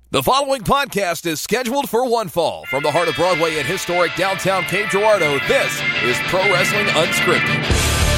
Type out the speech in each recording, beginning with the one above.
The following podcast is scheduled for one fall. From the heart of Broadway and historic downtown Cape Girardeau, this is Pro Wrestling Unscripted.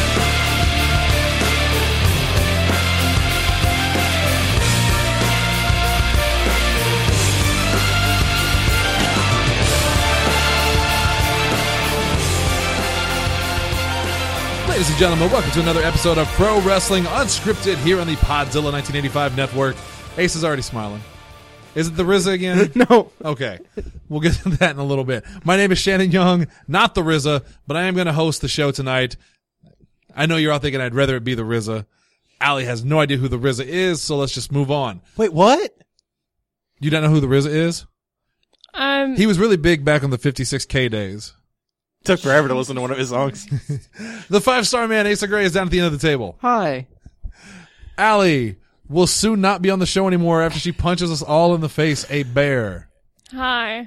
Ladies and gentlemen, welcome to another episode of Pro Wrestling Unscripted here on the Podzilla 1985 network. Ace is already smiling. Is it the RZA again? No. Okay. We'll get to that in a little bit. My name is Shannon Young, not the RZA, but I am going to host the show tonight. I know you're all thinking I'd rather it be the RZA. Allie has no idea who the RZA is, so let's just move on. Wait, what? You don't know who the RZA is? He was really big back on the 56K days. Took forever to listen to one of his songs. The 5-star man, Asa Gray, is down at the end of the table. Hi. Allie will soon not be on the show anymore after she punches us all in the face. A bear. Hi.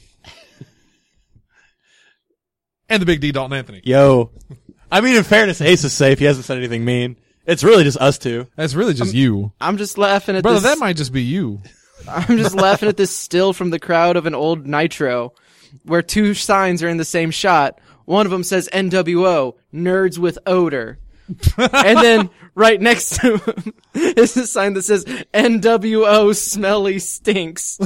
And the big D, Dalton Anthony. Yo. I mean, in fairness, Ace is safe. He hasn't said anything mean. It's really just us two. That's really just you. I'm just laughing at Brother, this. that might just be you. I'm just laughing at this still from the crowd of an old Nitro where two signs are in the same shot. One of them says NWO, Nerds with Odor. And then right next to him is a sign that says NWO Smelly Stinks.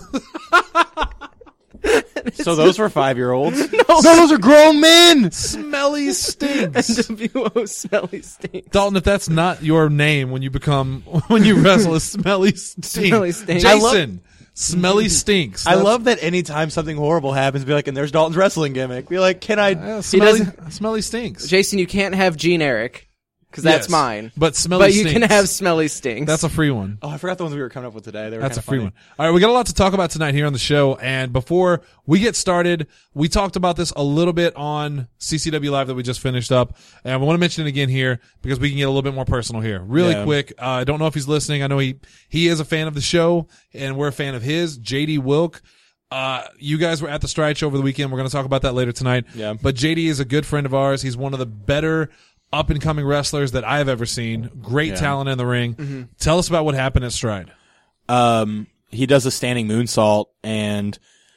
So those were 5-year-olds? No, those are grown men! Smelly Stinks. NWO Smelly Stinks. Dalton, if that's not your name when you wrestle as Smelly Stinks. Smelly Stinks. Jason, Smelly Stinks. I love that anytime something horrible happens, be like, and there's Dalton's wrestling gimmick. Be like, can I... Smelly Stinks. Jason, you can't have Gene Eric. Because that's Yes, mine. But Smelly you Stinks. can have Smelly Stinks. That's a free one. Oh, I forgot the ones we were coming up with today. They were That's a kinda free funny. one. All right, we got a lot to talk about tonight here on the show. And before we get started, we talked about this a little bit on CCW Live that we just finished up. And we want to mention it again here because we can get a little bit more personal here. Really quick. I don't know if he's listening. I know he is a fan of the show and we're a fan of his. JD Wilk. You guys were at the Stride Show over the weekend. We're going to talk about that later tonight. Yeah. But JD is a good friend of ours. He's one of the better up-and-coming wrestlers that I have ever seen. Great talent in the ring. Mm-hmm. Tell us about what happened at Stride. He does a standing moonsault and,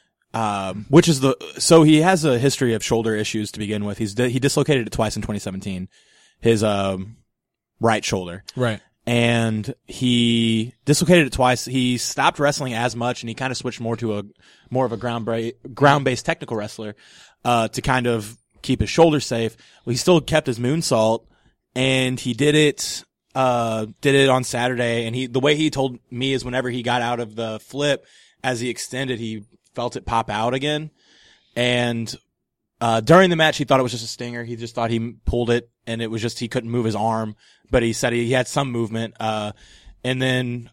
so he has a history of shoulder issues to begin with. He dislocated it twice in 2017. His, right shoulder. Right. And he dislocated it twice. He stopped wrestling as much and he kind of switched more of a ground-based technical wrestler, to kind of keep his shoulder safe. Well, he still kept his moonsault and he did it on Saturday. And the way he told me is whenever he got out of the flip, as he extended, he felt it pop out again. And, during the match, he thought it was just a stinger. He just thought he pulled it and it was just, he couldn't move his arm, but he said he had some movement. And then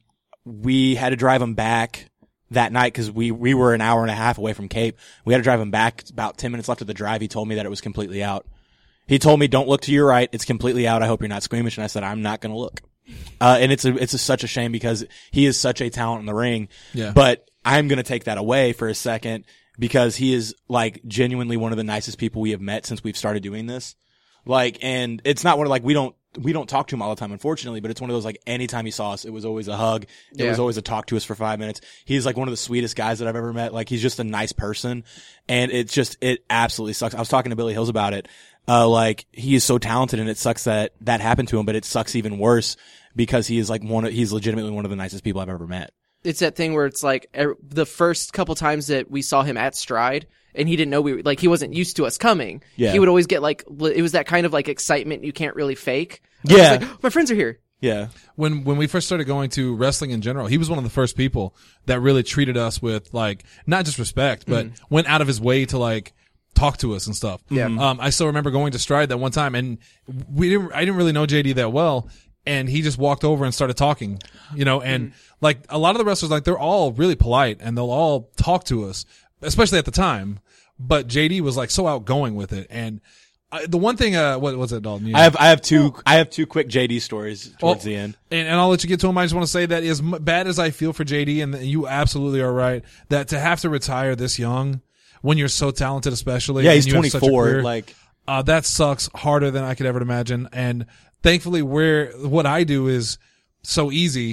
we had to drive him back that night because we were an hour and a half away from Cape. We had to drive him back. About 10 minutes left of the drive. He told me that it was completely out. He told me, don't look to your right. It's completely out. I hope you're not squeamish. And I said, I'm not going to look. And it's such a shame because he is such a talent in the ring. Yeah. But I'm going to take that away for a second because he is like genuinely one of the nicest people we have met since we've started doing this. Like, and it's not one of like, we don't talk to him all the time, unfortunately, but it's one of those, like, anytime he saw us, it was always a hug. It was always a talk to us for 5 minutes. He's like one of the sweetest guys that I've ever met. Like, he's just a nice person. And it absolutely sucks. I was talking to Billy Hills about it. Like, he is so talented and it sucks that happened to him, but it sucks even worse because he is like he's legitimately one of the nicest people I've ever met. It's that thing where it's like the first couple times that we saw him at Stride and he didn't know he wasn't used to us coming. Yeah. He would always get like, it was that kind of like excitement you can't really fake. Yeah. Like, oh, my friends are here. Yeah. When we first started going to wrestling in general, he was one of the first people that really treated us with like, not just respect, but went out of his way to like talk to us and stuff. Yeah. I still remember going to Stride that one time and I didn't really know JD that well. And he just walked over and started talking, and like a lot of the wrestlers, like they're all really polite and they'll all talk to us, especially at the time. But JD was like so outgoing with it. And the one thing, what was it, Dalton? I have two quick JD stories towards the end. And I'll let you get to them. I just want to say that as bad as I feel for JD, and you absolutely are right, that to have to retire this young when you're so talented, especially. Yeah, he's and you have such a 24. career, Like, that sucks harder than I could ever imagine. And thankfully what I do is so easy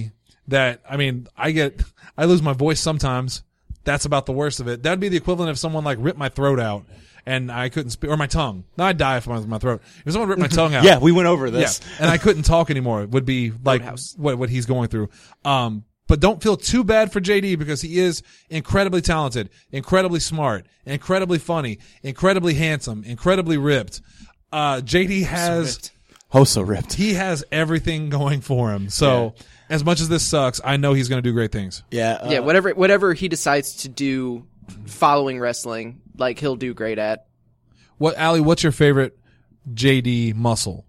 that, I mean, I lose my voice sometimes. That's about the worst of it. That'd be the equivalent if someone like ripped my throat out and I couldn't speak, or my tongue. No, I'd die if my throat. If someone ripped my tongue out. Yeah, we went over this. Yeah, and I couldn't talk anymore. It would be like what he's going through. But don't feel too bad for JD because he is incredibly talented, incredibly smart, incredibly funny, incredibly handsome, incredibly ripped. JD has So ripped. He has everything going for him. So as much as this sucks, I know he's going to do great things. Yeah. Yeah, whatever he decides to do following wrestling, like he'll do great at. Allie, what's your favorite JD muscle?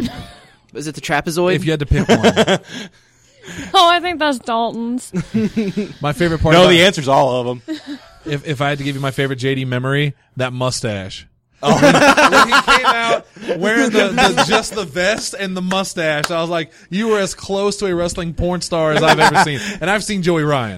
Is it the trapezoid? If you had to pick one. Oh, I think that's Dalton's. My favorite part. No, the answer's all of them. If I had to give you my favorite JD memory, that mustache. Oh, when he came out wearing just the vest and the mustache, I was like, you were as close to a wrestling porn star as I've ever seen. And I've seen Joey Ryan.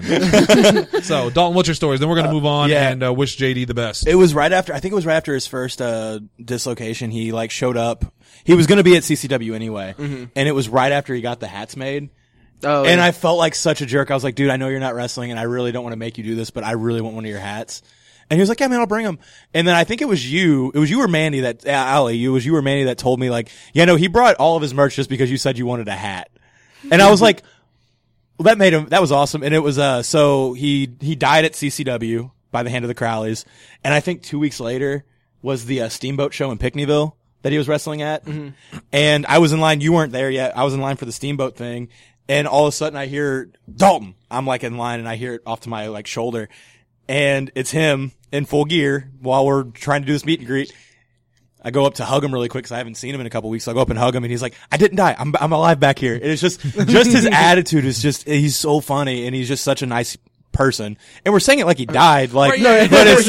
So, Dalton, what's your stories? Then we're going to move on and wish JD the best. It was right after his first dislocation. He like showed up. He was going to be at CCW anyway. Mm-hmm. And it was right after he got the hats made. Oh, and I felt like such a jerk. I was like, dude, I know you're not wrestling and I really don't want to make you do this, but I really want one of your hats. And he was like, yeah, man, I'll bring them. And then I think it was you or Mandy Allie, you or Mandy that told me like, yeah, no, he brought all of his merch just because you said you wanted a hat. And I was like, well, that was awesome. And it was, so he died at CCW by the hand of the Crowleys. And I think 2 weeks later was the Steamboat show in Pinckneyville that he was wrestling at. Mm-hmm. And I was in line. You weren't there yet. I was in line for the Steamboat thing. And all of a sudden I hear Dalton. I'm like in line and I hear it off to my like shoulder. And it's him in full gear while we're trying to do this meet and greet. I go up to hug him really quick because I haven't seen him in a couple weeks. So I go up and hug him and he's like, I didn't die. I'm alive back here. And it's just his attitude is he's so funny and he's just such a nice person. And we're saying it like he died. Like, right, yeah, but it's,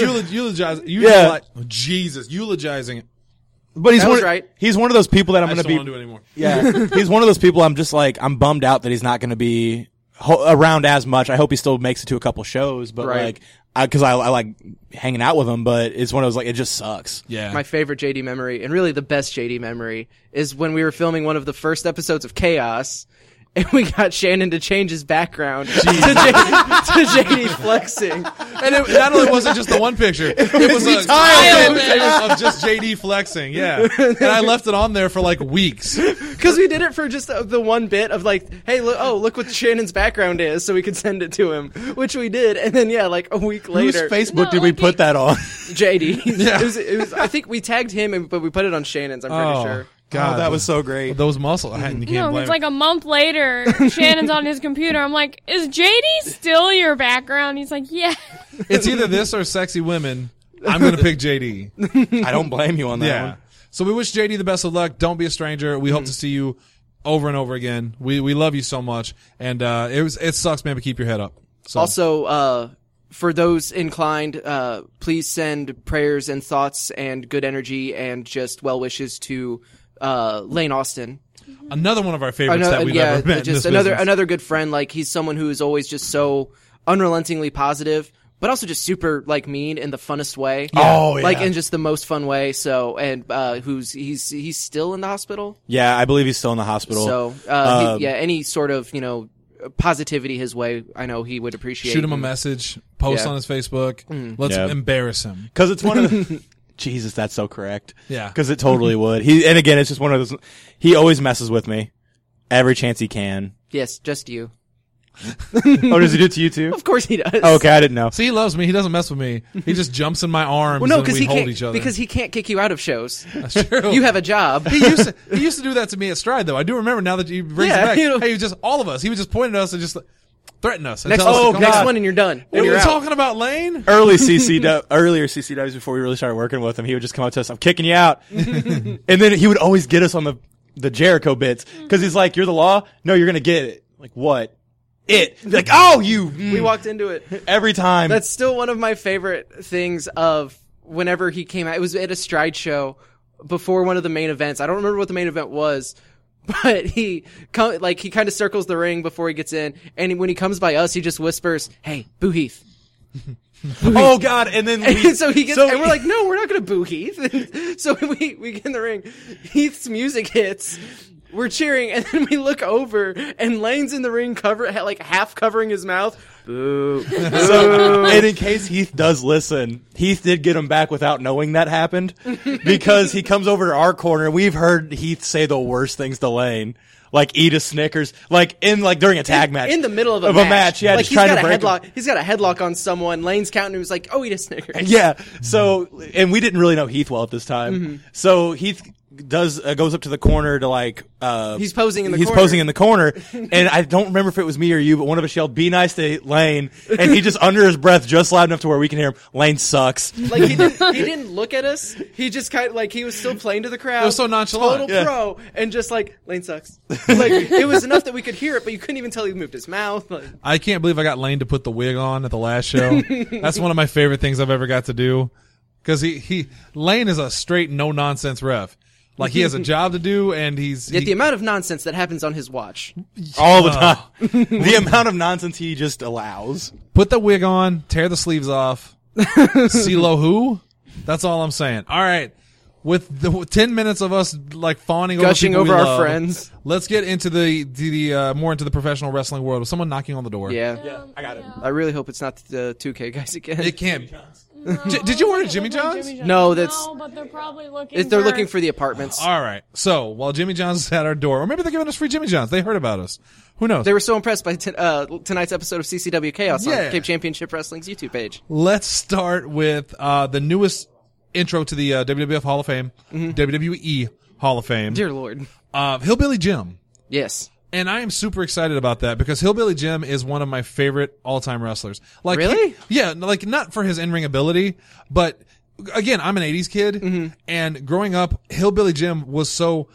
eulogizing it. But he's right. He's one of those people that I'm going to be. I don't want to do it anymore. Yeah. He's one of those people I'm just like, I'm bummed out that he's not going to be around as much. I hope he still makes it to a couple shows, but like, cause I like hanging out with him, but it's one of those like, it just sucks. Yeah. My favorite JD memory, and really the best JD memory, is when we were filming one of the first episodes of Chaos, and we got Shannon to change his background to JD flexing. And it not only was it just the one picture, it was a tile of just JD flexing. Yeah. And I left it on there for like weeks. Because we did it for just the one bit of like, hey, look what Shannon's background is, so we could send it to him, which we did. And then, like a week later. Whose Facebook did we put that on? JD. Yeah. It was, I think we tagged him, but we put it on Shannon's, I'm pretty sure. God, that was so great. Those muscles. You can't blame it's like a month later, Shannon's on his computer. I'm like, is JD still your background? He's like, yeah. It's either this or sexy women. I'm going to pick JD. I don't blame you on that one. So we wish JD the best of luck. Don't be a stranger. We hope to see you over and over again. We love you so much. And it sucks, man, but keep your head up. So. Also, for those inclined, please send prayers and thoughts and good energy and just well wishes to Lane Austin. Another one of our favorites that we've ever met. Just another good friend. Like, he's someone who is always just so unrelentingly positive, but also just super like mean in the funnest way. Yeah. Oh, yeah. Like in just the most fun way. So, and he's still in the hospital. Yeah, I believe he's still in the hospital. So, any sort of positivity his way, I know he would appreciate. Shoot him a message, post on his Facebook. Let's embarrass him. Because it's one of the. Jesus, that's so correct. Yeah. Because it totally would. And again, it's just one of those. He always messes with me every chance he can. Yes, just you. Oh, does he do it to you too? Of course he does. Oh, okay, I didn't know. See, he loves me. He doesn't mess with me. He just jumps in my arms and we hold each other. Because he can't kick you out of shows. That's true. You have a job. He used to do that to me at Stride, though. I do remember now that you bring it back. Hey, just all of us. He would just point at us and just threaten us. And next one and you're done. What are we talking about, Lane? Earlier CCWs before we really started working with him, he would just come up to us, I'm kicking you out. And then he would always get us on the Jericho bits. Because he's like, you're the law? No, you're going to get it. Like, what? Like, oh, we walked into it every time. That's still one of my favorite things of whenever he came out. It was at a Stride show before one of the main events. I don't remember what the main event was, but he kind of circles the ring before he gets in, and when he comes by us, he just whispers, "Hey, Boo Heath." Oh God! And then and we're like, "No, we're not going to boo Heath." So we get in the ring. Heath's music hits. we're cheering, and then we look over, and Lane's in the ring, like half covering his mouth. Boo. So, and in case Heath does listen, Heath did get him back without knowing that happened, because he comes over to our corner, and we've heard Heath say the worst things to Lane. Like eat a Snickers, during a tag match. In the middle of a match. Yeah, like just trying to break him. He's got a headlock on someone. Lane's counting him. He's like, oh, eat a Snickers. Yeah. So, and we didn't really know Heath well at this time. Mm-hmm. So Heath goes up to the corner to he's posing in the he's corner. posing in the corner, and I don't remember if it was me or you, but one of us yelled, "Be nice to Lane," and he just under his breath, just loud enough to where we can hear him, "Lane sucks." Like he didn't look at us. He just kind of like he was still playing to the crowd. It was so nonchalant. Total pro, and just like Lane sucks. Like it was enough that we could hear it, but you couldn't even tell he moved his mouth. Like, I can't believe I got Lane to put the wig on at the last show. That's one of my favorite things I've ever got to do. Because Lane is a straight no nonsense ref. Like he has a job to do, and yet the amount of nonsense that happens on his watch. All the time. The amount of nonsense he just allows. Put the wig on, tear the sleeves off. CeeLo who? That's all I'm saying. All right. With the 10 minutes of us like fawning Gushing over, over people we our love, friends. Let's get into the more into the professional wrestling world. With someone knocking on the door. Yeah. I got it. I really hope it's not the 2K guys again. It can't. Did you order Jimmy John's? No, that's- No, but they're probably looking. They're looking for the apartments. All right. So while Jimmy John's is at our door, or maybe they're giving us free Jimmy John's. They heard about us. Who knows? They were so impressed by tonight's episode of CCW Chaos Yeah. on Cape Championship Wrestling's YouTube page. Let's start with the newest intro to the WWF Hall of Fame, WWE Hall of Fame. Dear Lord. Hillbilly Jim. Yes. And I am super excited about that because Hillbilly Jim is one of my favorite all-time wrestlers. Like, Really? Yeah, like not for his in-ring ability, but again, I'm an 80s kid, and growing up, Hillbilly Jim was so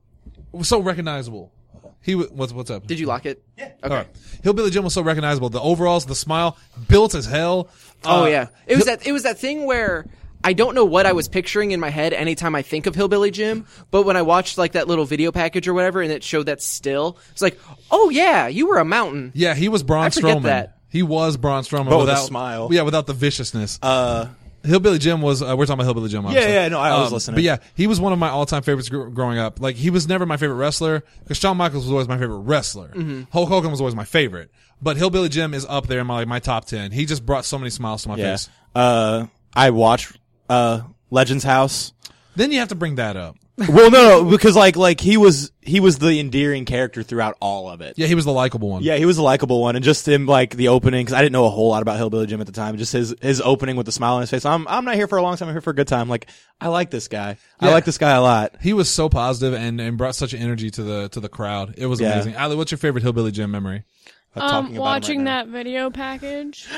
recognizable. What's up? Did you lock it? Yeah. Okay. All right. Hillbilly Jim was so recognizable. The overalls, the smile, built as hell. Oh yeah. It was that thing where I don't know what I was picturing in my head anytime I think of Hillbilly Jim, but when I watched like that little video package or whatever and it showed that still, it's like, oh yeah, you were a mountain. Yeah, he was Braun I forget Strowman. that. He was Braun Strowman But with a without smile. Yeah, without the viciousness. Hillbilly Jim was. We're talking about Hillbilly Jim. Obviously. Yeah, no, I was listening. But yeah, he was one of my all-time favorites growing up. Like he was never my favorite wrestler because Shawn Michaels was always my favorite wrestler. Hulk Hogan was always my favorite, but Hillbilly Jim is up there in my top 10. He just brought so many smiles to my face. I watched Legends House. Then you have to bring that up. Well, no, because like he was the endearing character throughout all of it. Yeah, he was the likable one. Yeah, he was the likable one, and just him like the opening, because I didn't know a whole lot about Hillbilly Jim at the time. Just his opening with the smile on his face. I'm not here for a long time. I'm here for a good time. Like I like this guy. I Yeah. like this guy a lot. He was so positive and brought such energy to the crowd. It was Yeah. amazing. Ali, what's your favorite Hillbilly Jim memory? Talking about him Watching right now. that video package.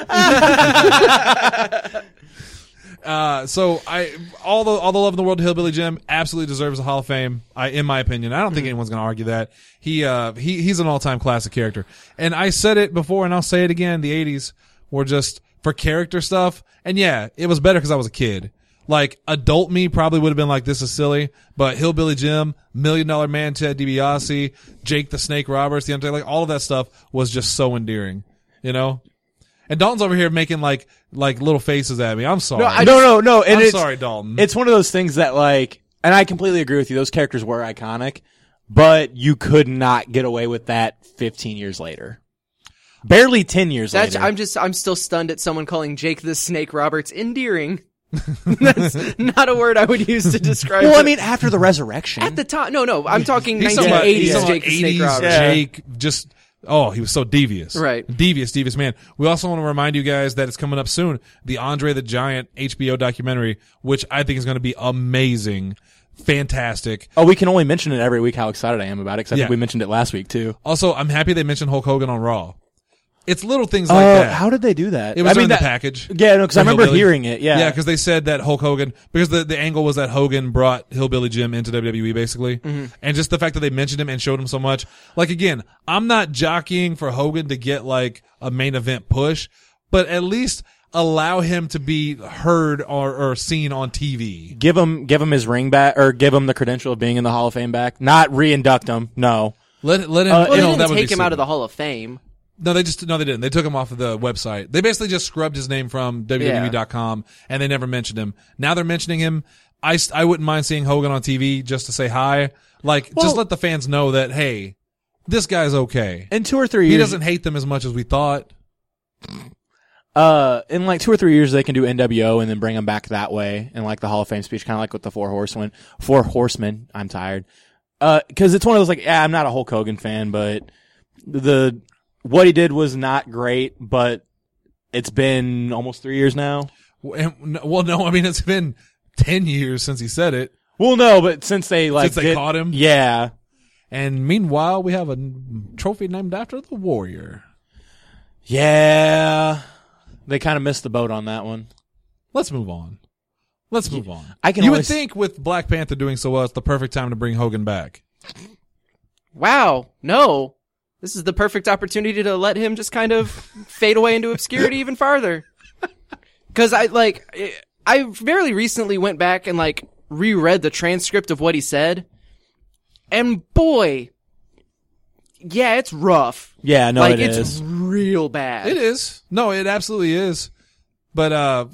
So all the love in the world to Hillbilly Jim absolutely deserves a Hall of Fame. In my opinion, I don't think anyone's going to argue that. He's an all-time classic character. And I said it before and I'll say it again. The 80s were just for character stuff. And yeah, it was better because I was a kid. Like adult me probably would have been like, this is silly, but Hillbilly Jim, $1 Million Man, Ted DiBiase, Jake the Snake Roberts, the Undertaker, like all of that stuff was just so endearing, you know? And Dalton's over here making like little faces at me. I'm sorry. No. And I'm sorry, Dalton. It's one of those things that like, and I completely agree with you. Those characters were iconic, but you could not get away with that 15 years later. Barely 10 years later. I'm still stunned at someone calling Jake the Snake Roberts endearing. That's not a word I would use to describe. Well, it. I mean, after the resurrection. At the time, no, I'm talking He's talking about- 1980s he's talking Jake the about Snake 80s Roberts. Jake, just, oh, he was so devious. Right. Devious man. We also want to remind you guys that it's coming up soon. The Andre the Giant HBO documentary, which I think is going to be amazing. Fantastic. Oh, we can only mention it every week how excited I am about it, because I Yeah. think we mentioned it last week too. Also, I'm happy they mentioned Hulk Hogan on Raw. It's little things like that. How did they do that? It was in the that- package. Yeah, no, because I For remember Hillbilly. hearing it. Yeah. Yeah, because they said that Hulk Hogan, because the angle was that Hogan brought Hillbilly Jim into WWE basically. And just the fact that they mentioned him and showed him so much. Like again, I'm not jockeying for Hogan to get like a main event push, but at least allow him to be heard or seen on TV. Give him his ring back, or give him the credential of being in the Hall of Fame back. Not re-induct him. No. Let him, Well, you they know, didn't that would take be him out stupid. of the Hall of Fame. No, they didn't. They took him off of the website. They basically just scrubbed his name from WWE.com and they never mentioned him. Now they're mentioning him. I wouldn't mind seeing Hogan on TV just to say hi. Like, just let the fans know that, hey, this guy's okay. In 2 or 3 years, He doesn't hate them as much as we thought. in like 2 or 3 years, they can do NWO and then bring them back that way in like the Hall of Fame speech, kind of like with the Four Horsemen. I'm tired. Cause it's one of those like, I'm not a Hulk Hogan fan, but what he did was not great, but it's been almost 3 years now. Well, no, I mean, it's been 10 years since he said it. Well, no, but since they Caught him. Yeah. And meanwhile, we have a trophy named after the Warrior. Yeah. They kind of missed the boat on that one. Let's move on. You would think with Black Panther doing so well, it's the perfect time to bring Hogan back. Wow. No. This is the perfect opportunity to let him just kind of fade away into obscurity even farther. Cause I fairly recently went back and like reread the transcript of what he said. And boy, yeah, it's rough. Yeah, no, like, it it's is. real bad. It is. No, it absolutely is. But,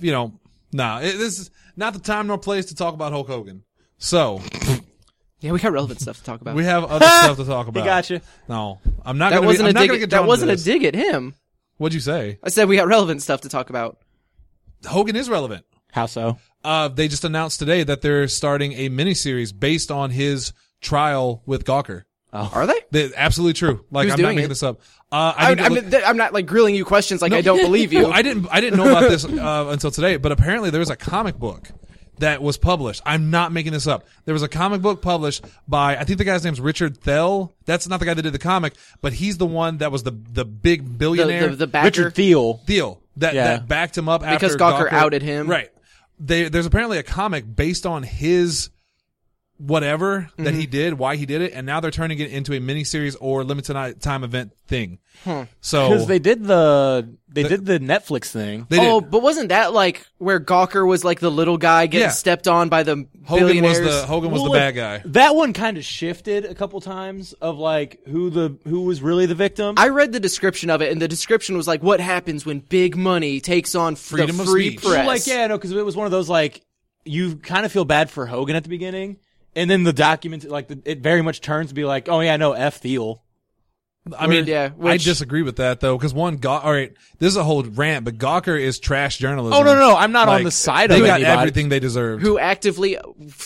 this is not the time nor place to talk about Hulk Hogan. So. Yeah, we got relevant stuff to talk about. We have other stuff to talk about. He got you. No, I'm not going to get drawn That wasn't to a this. dig at him. What'd you say? I said we got relevant stuff to talk about. Hogan is relevant. How so? They just announced today that they're starting a miniseries based on his trial with Gawker. Oh. Are they? Absolutely true. Like, Who's I'm not doing making it? this up. I'm not like grilling you questions like I don't believe you. Well, I didn't know about this until today, but apparently there's a comic book that was published. I'm not making this up. There was a comic book published by, I think the guy's name's Richard Thel. That's not the guy that did the comic, but he's the one that was the big billionaire. The backer. Richard Thiel. That backed him up Because after Gawker outed him. Right. There's apparently a comic based on his whatever that he did, why he did it, and now they're turning it into a miniseries or limited time event thing. So Because they did the Netflix thing. they did. But wasn't that like where Gawker was like the little guy getting Yeah. stepped on by the Hogan billionaires? was the bad guy. That one kind of shifted a couple times of like who was really the victim. I read the description of it, and the description was like, "What happens when big money takes on Freedom the of free speech. press?" Because it was one of those like you kind of feel bad for Hogan at the beginning, and then the document it very much turns to be like, oh yeah, no, F Thiel. I mean, yeah, I disagree with that though, because all right, this is a whole rant, but Gawker is trash journalism. Oh no, I'm not Like, on the side they of got anybody. everything they deserved. Who actively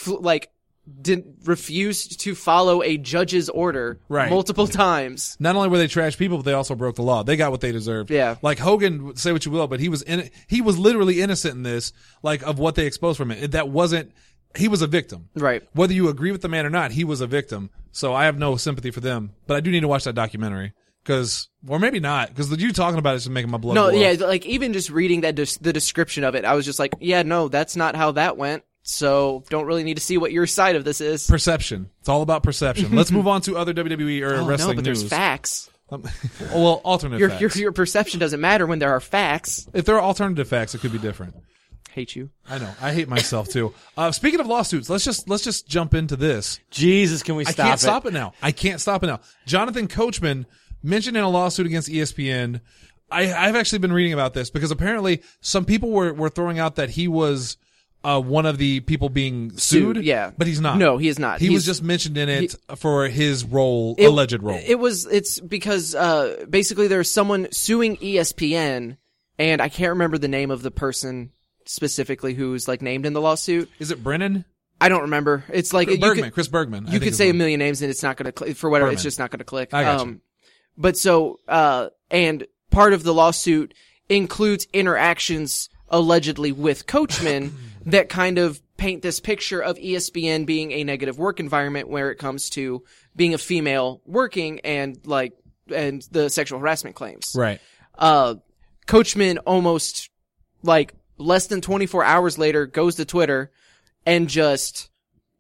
refused to follow a judge's order Right. multiple times. Not only were they trash people, but they also broke the law. They got what they deserved. Yeah. Like Hogan, say what you will, but he was literally innocent in this, like of what they exposed from it. He was a victim. Right. Whether you agree with the man or not, he was a victim. So I have no sympathy for them, but I do need to watch that documentary or maybe not, because you talking about it is just making my blood No, boil. yeah, like even just reading that the description of it, I was just like, yeah, no, that's not how that went. So don't really need to see what your side of this is. Perception. It's all about perception. Let's move on to other WWE or wrestling no, but news. there's facts. Well, alternate facts. Your perception doesn't matter when there are facts. If there are alternative facts, it could be different. Hate you. I know. I hate myself too. Speaking of lawsuits, let's just jump into this. Jesus, can we stop I can't stop it now. I can't stop it now. Jonathan Coachman mentioned in a lawsuit against ESPN. I've actually been reading about this because apparently some people were throwing out that he was one of the people being sued. Yeah. But he's not. No, he is not. He was just mentioned in it for his alleged role. It's because basically there's someone suing ESPN, and I can't remember the name of the person specifically who's like named in the lawsuit. Is it Brennan? I don't remember. It's like Chris Bergman. You could say a million names and it's not going to click for whatever. It's just not going to click. I got you. But so and part of the lawsuit includes interactions allegedly with Coachman that kind of paint this picture of ESPN being a negative work environment where it comes to being a female working and the sexual harassment claims. Right. Coachman almost like less than 24 hours later goes to Twitter and just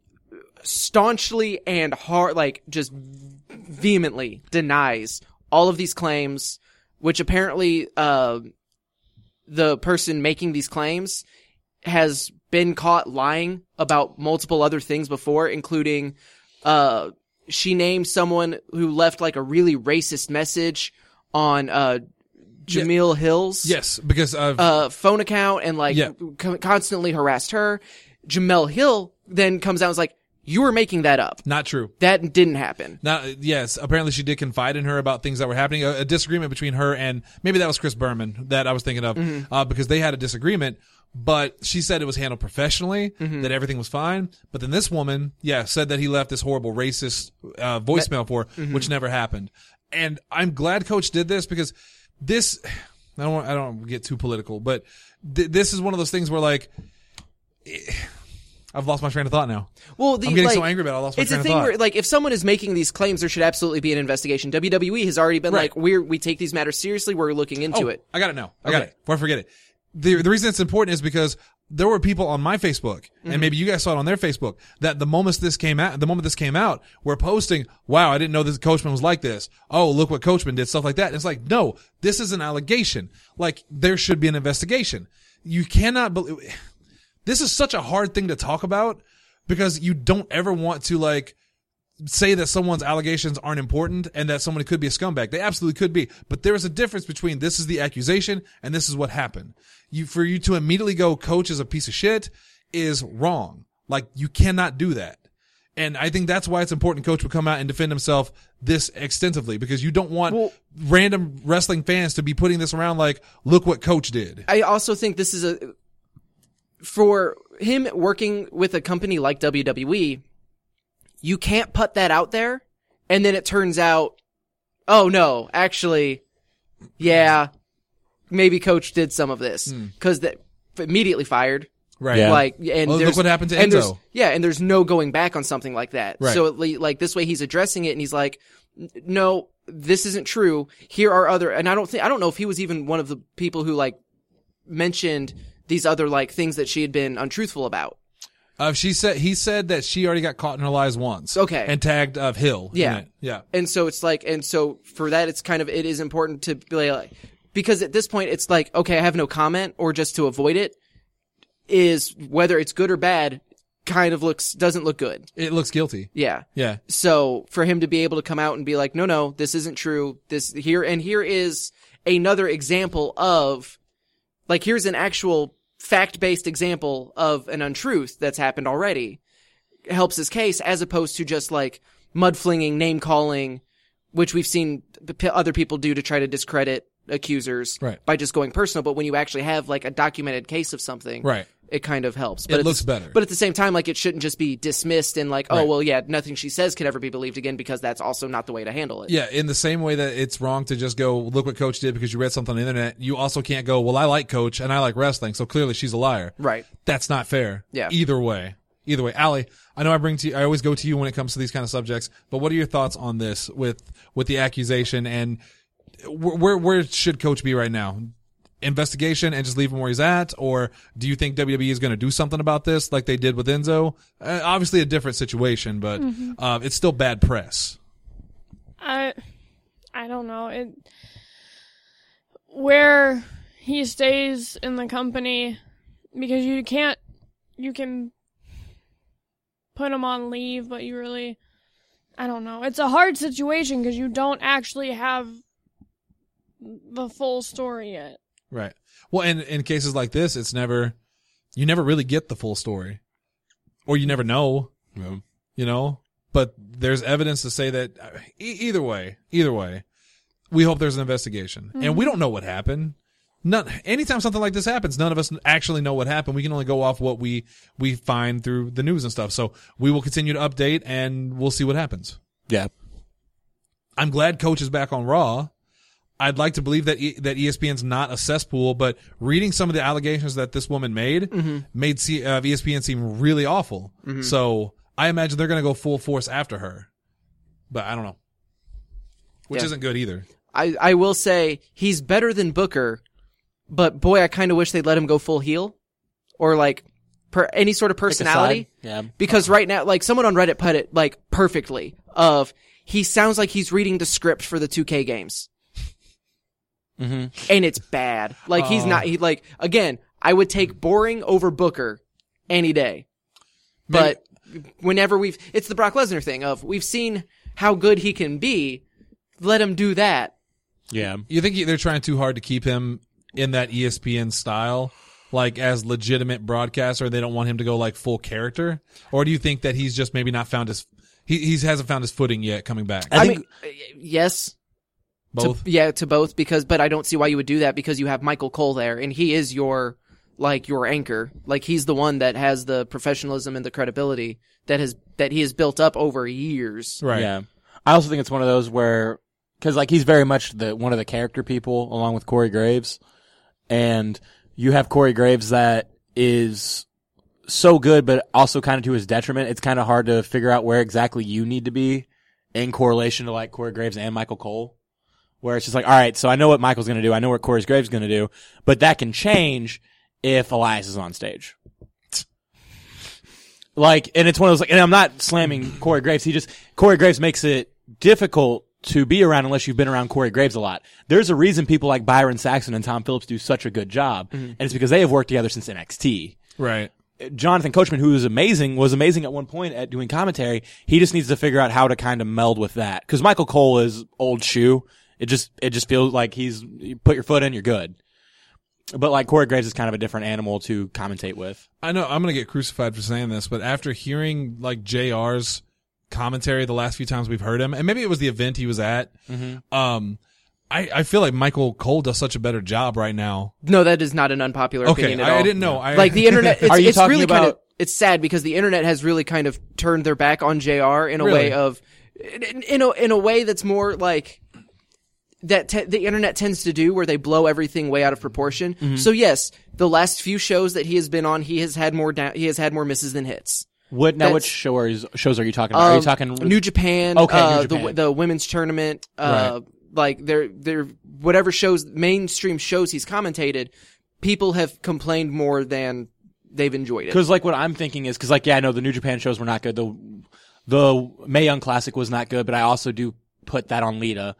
staunchly and just vehemently denies all of these claims, which apparently the person making these claims has been caught lying about multiple other things before, including she named someone who left like a really racist message on Jameel Hill's Yes, because of phone account and constantly harassed her. Jamel Hill then comes out and is like, you were making that up. Not true. That didn't happen. Now, yes, apparently she did confide in her about things that were happening. A disagreement between her and maybe that was Chris Berman that I was thinking of, because they had a disagreement. But she said it was handled professionally, that everything was fine. But then this woman, said that he left this horrible racist voicemail for her, which never happened. And I'm glad Coach did this because this, I don't get too political, but this is one of those things where like, I've lost my train of thought now. Well, I'm getting so angry about it, I lost my train of thought. It's a thing where, like, if someone is making these claims, there should absolutely be an investigation. WWE has already been like, we take these matters seriously, we're looking into it. I got it now. I got it. Before I forget it. The reason it's important is because there were people on my Facebook, and maybe you guys saw it on their Facebook, that the moment this came out, were posting, wow, I didn't know this Coachman was like this. Oh, look what Coachman did, stuff like that. And it's like, no, this is an allegation. Like, there should be an investigation. You cannot believe, this is such a hard thing to talk about because you don't ever want to like say that someone's allegations aren't important and that someone could be a scumbag. They absolutely could be. But there is a difference between this is the accusation and this is what happened. For you to immediately go, Coach is a piece of shit is wrong. Like, you cannot do that. And I think that's why it's important Coach would come out and defend himself this extensively, because you don't want random wrestling fans to be putting this around like, look what Coach did. I also think this is for him working with a company like WWE, you can't put that out there and then it turns out, oh no, actually, yeah, maybe Coach did some of this because that immediately fired. Right. Yeah. Like, and look what happened to Enzo. And there's no going back on something like that. Right. So like this way he's addressing it and he's like, no, this isn't true. Here are other, and I don't know if he was even one of the people who like mentioned these other like things that she had been untruthful about. He said that she already got caught in her lies once. Okay. And tagged Hill. Yeah. In it. Yeah. And so it's like, and so for that, it's kind of, it is important to be like, because at this point it's like, okay, I have no comment, or just to avoid it, is whether it's good or bad kind of doesn't look good. It looks guilty. Yeah. Yeah. So for him to be able to come out and be like, no, this isn't true. Here is another example of, like, here's an actual fact-based example of an untruth that's happened already, helps his case, as opposed to just like mudflinging, name-calling, which we've seen other people do to try to discredit accusers by just going personal. But when you actually have like a documented case of something, it kind of helps. But it looks better. But at the same time, like, it shouldn't just be dismissed and like, oh, well, yeah, nothing she says can ever be believed again, because that's also not the way to handle it. Yeah, in the same way that it's wrong to just go, look what Coach did because you read something on the internet, you also can't go, well, I like Coach and I like wrestling, so clearly she's a liar. Right. That's not fair. Yeah. Either way. Allie, I know I always go to you when it comes to these kind of subjects, but what are your thoughts on this with the accusation, and where should Coach be right now? Investigation and just leave him where he's at, or do you think WWE is going to do something about this like they did with Enzo? Obviously a different situation, but it's still bad press. I don't know. Where he stays in the company, because you can put him on leave, but you really, I don't know. It's a hard situation because you don't actually have the full story yet. Right. Well, and in cases like this, you never really get the full story, or you never know, you know, but there's evidence to say that either way, we hope there's an investigation, and we don't know what happened. Anytime something like this happens, none of us actually know what happened. We can only go off what we find through the news and stuff. So we will continue to update, and we'll see what happens. Yeah. I'm glad Coach is back on Raw. I'd like to believe that that ESPN's not a cesspool, but reading some of the allegations that this woman made ESPN seem really awful. So I imagine they're going to go full force after her, but I don't know, which isn't good either. I will say he's better than Booker, but boy, I kind of wish they'd let him go full heel, or like any sort of personality. Yeah. Because right now, like, someone on Reddit put it like perfectly, he sounds like he's reading the script for the 2K games. And it's bad. Like, he's not, again, I would take boring over Booker any day. But whenever it's the Brock Lesnar thing of, we've seen how good he can be, let him do that. Yeah. You think they're trying too hard to keep him in that ESPN style, like as legitimate broadcaster? They don't want him to go like full character, or do you think that he's just maybe not found his he hasn't found his footing yet coming back? I mean, yes. Both. To both, but I don't see why you would do that, because you have Michael Cole there, and he is your anchor. Like, he's the one that has the professionalism and the credibility that he has built up over years. Right. Yeah. I also think it's one of those where, cause like he's very much one of the character people along with Corey Graves. And you have Corey Graves that is so good, but also kind of to his detriment. It's kind of hard to figure out where exactly you need to be in correlation to like Corey Graves and Michael Cole. Where it's just like, all right, so I know what Michael's going to do. I know what Corey Graves is going to do, but that can change if Elias is on stage. Like, and it's one of those, like, and I'm not slamming Corey Graves. Corey Graves makes it difficult to be around unless you've been around Corey Graves a lot. There's a reason people like Byron Saxton and Tom Phillips do such a good job, and it's because they have worked together since NXT. Right. Jonathan Coachman, who was amazing at one point at doing commentary. He just needs to figure out how to kind of meld with that. Cause Michael Cole is old shoe. It just feels like you put your foot in, you're good. But like Corey Graves is kind of a different animal to commentate with. I know I'm going to get crucified for saying this, but after hearing like JR's commentary the last few times we've heard him, and maybe it was the event he was at, I feel like Michael Cole does such a better job right now. No, that is not an unpopular opinion at all. I didn't know. Like the internet, Are you talking really about... kind of, it's sad because the internet has really kind of turned their back on JR in a way of, in a way that's more like, that the internet tends to do, where they blow everything way out of proportion. So yes, the last few shows that he has been on, he has had more misses than hits. Which shows are you talking about? Are you talking New Japan? Okay, New Japan. The women's tournament. Right. Like they're whatever shows, mainstream shows he's commentated, people have complained more than they've enjoyed it. Because like what I'm thinking is, because like, yeah, I know the New Japan shows were not good. The Mae Young Classic was not good, but I also do put that on Lita.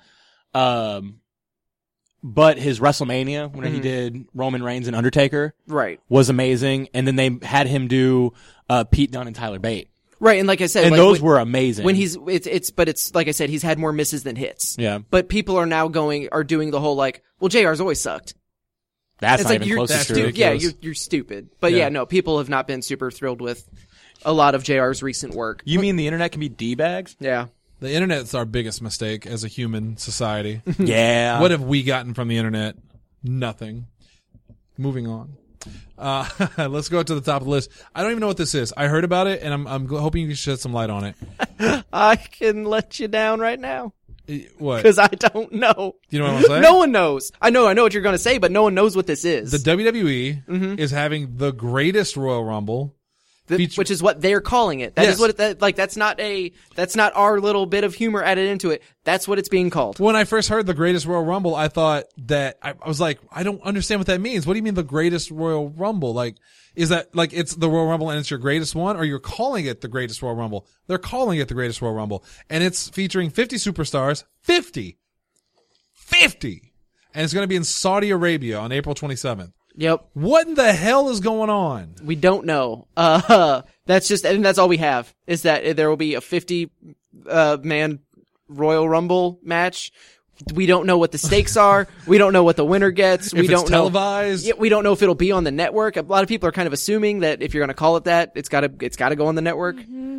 But his WrestleMania, when he did Roman Reigns and Undertaker, right, was amazing. And then they had him do Pete Dunne and Tyler Bate. Right, and like I said, and like, those were amazing. When it's like I said, he's had more misses than hits. Yeah. But people are now doing the whole like, well, JR's always sucked. That's it's not like even close to true. Yeah, you're stupid. But yeah, no, people have not been super thrilled with a lot of JR's recent work. You mean the internet can be D-bags? Yeah. The internet's our biggest mistake as a human society. Yeah. What have we gotten from the internet? Nothing. Moving on. Let's go to the top of the list. I don't even know what this is. I heard about it, and I'm hoping you can shed some light on it. I can let you down right now. What? Because I don't know. You know what I'm saying? No one knows. I know what you're going to say, but no one knows what this is. The WWE is having the greatest Royal Rumble. Which is what they're calling it. That is what that's not our little bit of humor added into it. That's what it's being called. When I first heard the greatest Royal Rumble, I thought that I was like, I don't understand what that means. What do you mean the greatest Royal Rumble? Like, is that like it's the Royal Rumble and it's your greatest one, or you're calling it the greatest Royal Rumble? They're calling it the greatest Royal Rumble, and it's featuring 50 superstars, 50, and it's going to be in Saudi Arabia on April 27th. Yep. What in the hell is going on? We don't know. That's all we have, is that there will be a 50 man Royal Rumble match. We don't know what the stakes are. We don't know what the winner gets. We don't know. Televised. Yeah, we don't know if it'll be on the network. A lot of people are kind of assuming that if you're going to call it that, it's got to go on the network.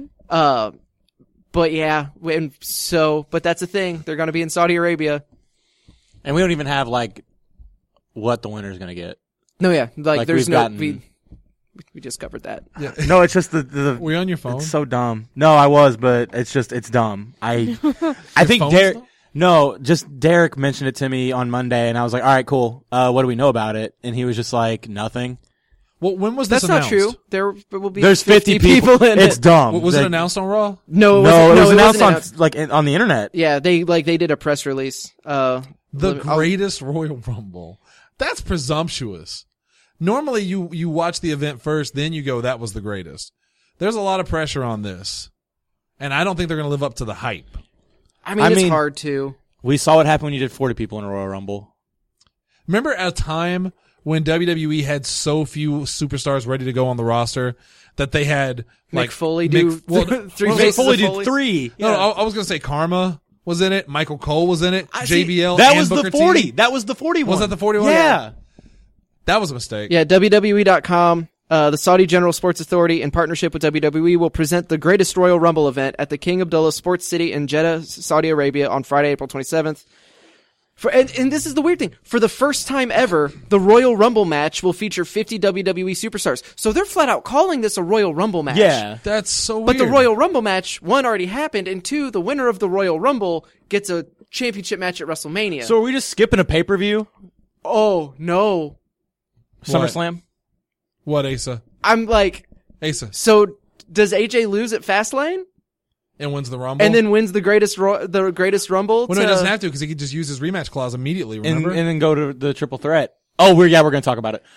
But yeah, but that's the thing. They're going to be in Saudi Arabia. And we don't even have like what the winner's going to get. No, yeah, like there's we just covered that. Yeah. No, it's just the. Were you on your phone? It's so dumb. No, I was, but it's dumb. I think Derek. No, just Derek mentioned it to me on Monday, and I was like, all right, cool. What do we know about it? And he was just like, nothing. Well, when was this announced? That's not true. There will be. There's 50 people in it. It's dumb. Was it announced on Raw? No, it was announced on the internet. Yeah, they did a press release. The greatest Royal Rumble. That's presumptuous. Normally you watch the event first, then you go, that was the greatest. There's a lot of pressure on this. And I don't think they're going to live up to the hype. I mean, it's hard to. We saw what happened when you did 40 people in a Royal Rumble. Remember a time when WWE had so few superstars ready to go on the roster that they had like Mick Foley do three. Mick Foley did 3. No, I was going to say Karma was in it. Michael Cole was in it. JBL. That and was Booker the 40. T. That was the 40 one. Was that the 40 one? Yeah. That was a mistake. Yeah, WWE.com. The Saudi General Sports Authority, in partnership with WWE, will present the greatest Royal Rumble event at the King Abdullah Sports City in Jeddah, Saudi Arabia on Friday, April 27th. And this is the weird thing. For the first time ever, the Royal Rumble match will feature 50 WWE superstars. So they're flat out calling this a Royal Rumble match. Yeah. That's so weird. But the Royal Rumble match, one, already happened, and two, the winner of the Royal Rumble gets a championship match at WrestleMania. So are we just skipping a pay-per-view? Oh, no. SummerSlam? What, Asa? I'm like, Asa. so does AJ lose at Fastlane? And wins the Rumble? And then wins the greatest Rumble? Well, no, he doesn't have to because he could just use his rematch clause immediately, And remember? then go to the triple threat. Oh, we're going to talk about it.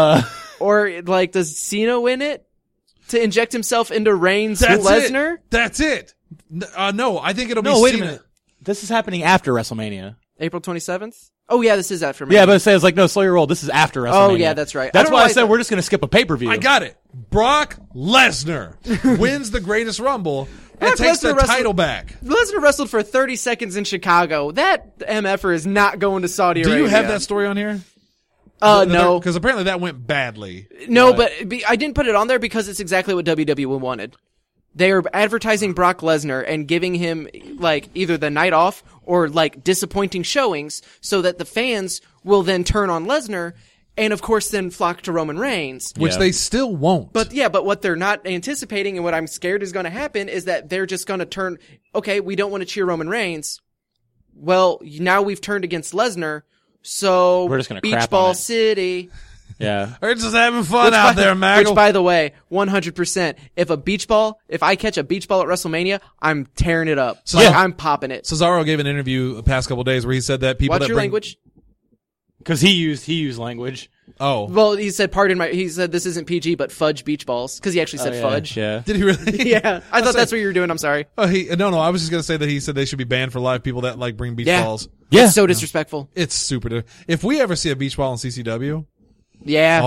Or, like, does Cena win it to inject himself into Reigns That's Lesnar? it. That's it. No, I think it'll be No, wait a Cena. minute. This is happening after WrestleMania. April 27th? Oh, yeah, this is after Yeah, but it says like, no, slow your roll. This is after WrestleMania. Oh, yeah, that's right. I That's don't know why I why said I- we're just going to skip a pay-per-view. I got it. Brock Lesnar wins the greatest Rumble and Brock takes the Lesnar wrestled- title back. Lesnar wrestled for 30 seconds in Chicago. That MFer is not going to Saudi Do Arabia. you have that story on here? No. Because apparently that went badly. No, but I didn't put it on there because it's exactly what WWE wanted. They are advertising Brock Lesnar and giving him, like, either the night off or, like, disappointing showings so that the fans will then turn on Lesnar and, of course, then flock to Roman Reigns. Which Yeah. they still won't. But what they're not anticipating and what I'm scared is going to happen is that they're just going to turn, okay, we don't want to cheer Roman Reigns. Well, now we've turned against Lesnar, so We're just gonna Beach crap on Ball it. City. Yeah. We're just having fun out there, Maggle. Which, by the way, 100%. If I catch a beach ball at WrestleMania, I'm tearing it up. So- Like, Yeah. I'm popping it. Cesaro gave an interview the past couple of days where he said that people Watch that your bring language. Because he used language. Oh, Well, he said, he said this isn't PG, but fudge beach balls. Because he actually said fudge. Yeah. did he really? Yeah. I thought that's what you were doing. I'm sorry. Oh, no. I was just gonna say that he said they should be banned for live. People that like bring beach Yeah. balls. Yeah. It's so disrespectful. It's super. If we ever see a beach ball in CCW, Yeah.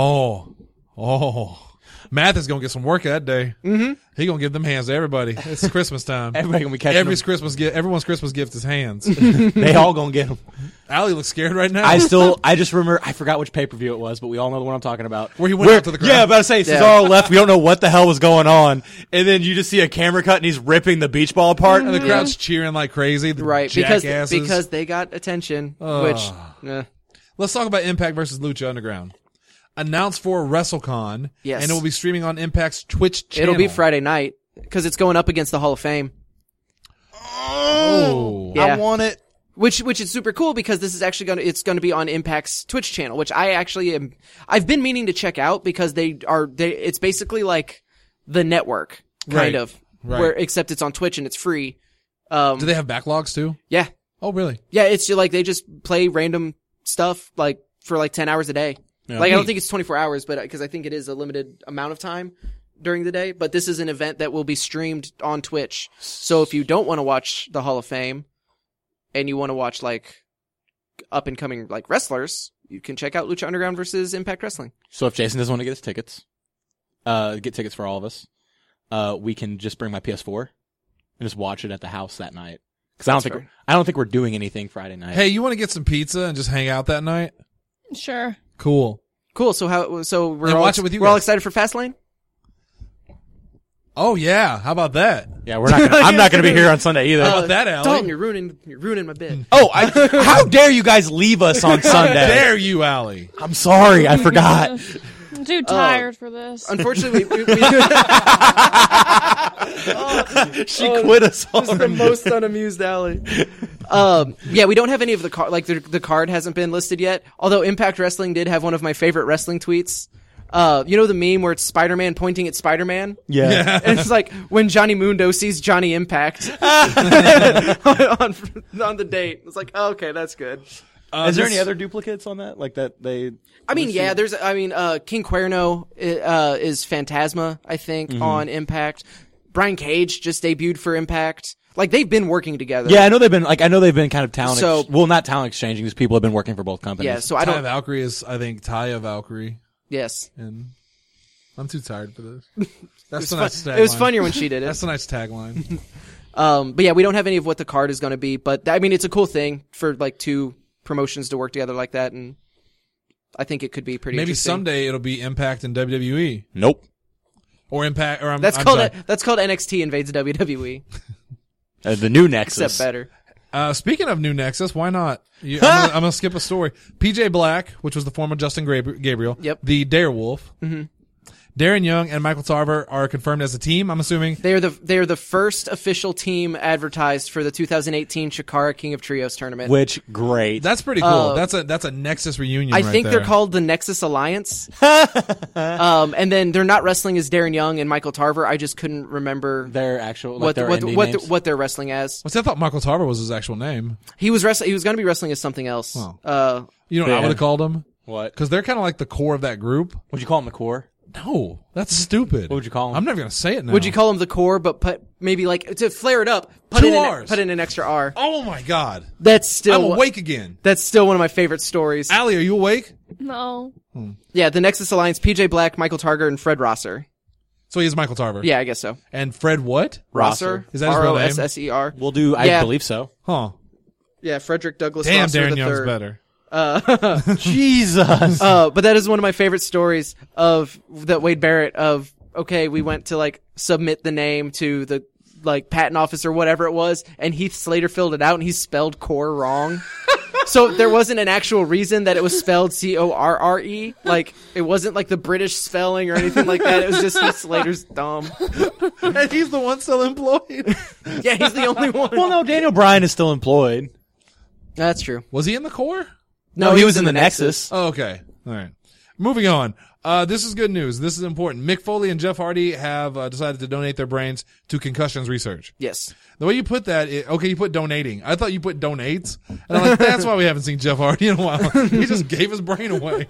Math is gonna get some work that day. Mm-hmm. He gonna give them hands to everybody. It's Christmas time. Everybody gonna be catching Everyone's them. Christmas gift. Everyone's Christmas gift is hands. They all gonna get them. Allie looks scared right now. I just remember, I forgot which pay-per-view it was, but we all know the one I'm talking about. Where he went out to the crowd. Yeah, about to say, Yeah. Cesaro left, we don't know what the hell was going on, and then you just see a camera cut and he's ripping the beach ball apart. and the crowd's cheering like crazy. The Right. jackasses. Because they got attention, which, Let's talk about Impact versus Lucha Underground. Announced for WrestleCon. Yes. And it will be streaming on Impact's Twitch channel. it'll be Friday night. Because it's going up against the Hall of Fame. Oh. Yeah. I want it. Which is super cool because this is actually it's gonna be on Impact's Twitch channel, which I've been meaning to check out because it's basically like the network, kind Right. of. Right. Except it's on Twitch and it's free. Do they have backlogs too? Yeah. Oh, really? Yeah, it's just like they just play random stuff like for like 10 hours a day. Yeah. Like I don't think it's 24 hours, but because I think it is a limited amount of time during the day. But this is an event that will be streamed on Twitch. So if you don't want to watch the Hall of Fame and you want to watch like up and coming like wrestlers, you can check out Lucha Underground versus Impact Wrestling. So if Jason doesn't want to get his tickets, get tickets for all of us, we can just bring my PS4 and just watch it at the house that night. Because I don't think we're doing anything Friday night. Hey, you want to get some pizza and just hang out that night? Sure. Cool. Cool. So we're And all watch it with you we're all guys. excited for Fastlane. Oh, yeah. How about that? Yeah, we're not. I'm not going to be here on Sunday either. How about that, Allie? Dalton, you're ruining my bit. Oh, how dare you guys leave us on How Sunday? dare you, Allie? I'm sorry, I forgot. I'm too tired for this. Unfortunately, we She quit us This is the already. most unamused Alley. Yeah, we don't have any of the card. Like the card hasn't been listed yet. Although Impact Wrestling did have one of my favorite wrestling tweets. You know the meme where it's Spider-Man pointing at Spider-Man? Yeah. And it's like when Johnny Mundo sees Johnny Impact on the date. It's like, oh, okay, that's good. Is there any other duplicates on that? Like that they? I mean, yeah, King Cuerno is Phantasma, I think, on Impact. Brian Cage just debuted for Impact. Like, they've been working together. Yeah, I know they've been kind of talent. So- not talent exchanging. These people have been working for both companies. Yeah, so I Taya don't. Valkyrie is, I think, Taya Valkyrie. Yes. And I'm too tired for this. That's the It nice was tagline. funnier when she did That's it. a nice tagline. But yeah, we don't have any of what the card is going to be. But I mean, it's a cool thing for like two promotions to work together like that, and I think it could be pretty Maybe interesting. someday it'll be Impact and WWE Nope. or Impact. Or That's called NXT invades WWE, The new Nexus. except better. Speaking of new Nexus, why not? I'm gonna skip a story. PJ Black, which was the former Justin Gabriel, Yep. the Darewolf. Mm-hmm. Darren Young and Michael Tarver are confirmed as a team, I'm assuming. They are the first official team advertised for the 2018 Chikara King of Trios tournament. Which, great. That's pretty cool. That's a Nexus reunion. I right think there. they're called the Nexus Alliance. And then they're not wrestling as Darren Young and Michael Tarver. I just couldn't remember Their actual, like their indie names. what they're wrestling as. Well, see, I thought Michael Tarver was his actual name. He was going to be wrestling as something else. Oh. You know what I Yeah. would have called him? What? Because they're kind of like the core of that group. Would you call him the core? No, that's stupid. What would you call him? I'm never gonna say it now. Would you call him the core, but put maybe like to flare it up, put Two in R's. put in an extra R. Oh my God! That's still I'm awake again. That's still one of my favorite stories. Allie, are you awake? No. Yeah, the Nexus Alliance: PJ Black, Michael Tarver, and Fred Rosser. So he is Michael Tarver. Yeah, I guess so. And Fred what? Rosser. Is that his real name? ROSSER. We'll do, Yeah. I believe so. Huh. Yeah, Frederick Douglass Damn, Rosser Darren the Young's third. better. Jesus. But that is one of my favorite stories of that Wade Barrett of, okay, we went to like submit the name to the like patent office or whatever it was, and Heath Slater filled it out and he spelled core wrong. So there wasn't an actual reason that it was spelled CORRE. Like it wasn't like the British spelling or anything like that. It was just Heath Slater's dumb. And he's the one still employed. Yeah, he's the only one. Well, no, Daniel Bryan is still employed. That's true. Was he in the core? No, he was in the Nexus. Oh, okay. All right. Moving on. This is good news. This is important. Mick Foley and Jeff Hardy have decided to donate their brains to concussions research. Yes. The way you put that, you put donating. I thought you put donates. And I'm like, that's why we haven't seen Jeff Hardy in a while. He just gave his brain away.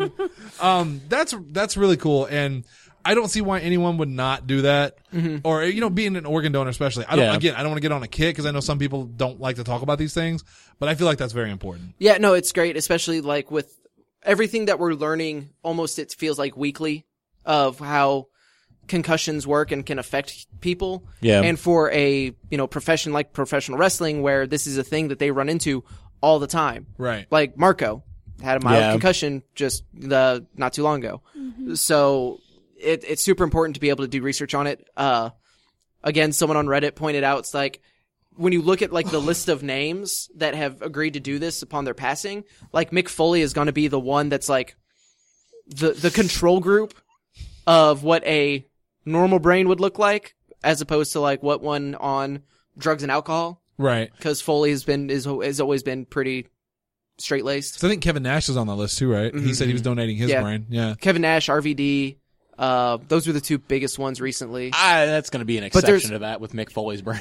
That's really cool. And I don't see why anyone would not do that. Or, being an organ donor especially. I don't want to get on a kick because I know some people don't like to talk about these things, but I feel like that's very important. Yeah, no, it's great, especially like with everything that we're learning, almost it feels like weekly of how concussions work and can affect people. Yeah. And for a, profession like professional wrestling where this is a thing that they run into all the time. Right. Like Marco had a mild Yeah. concussion just not too long ago. So it's super important to be able to do research on it. Again, someone on Reddit pointed out, it's like, when you look at like the list of names that have agreed to do this upon their passing, like Mick Foley is going to be the one that's like the control group of what a normal brain would look like, as opposed to like what one on drugs and alcohol. Right. Because Foley has always been pretty straight laced. So I think Kevin Nash is on that list too, right? He said he was donating his Yeah. brain. Yeah. Kevin Nash, RVD, those were the two biggest ones recently. That's going to be an But there's- exception to that with Mick Foley's brain.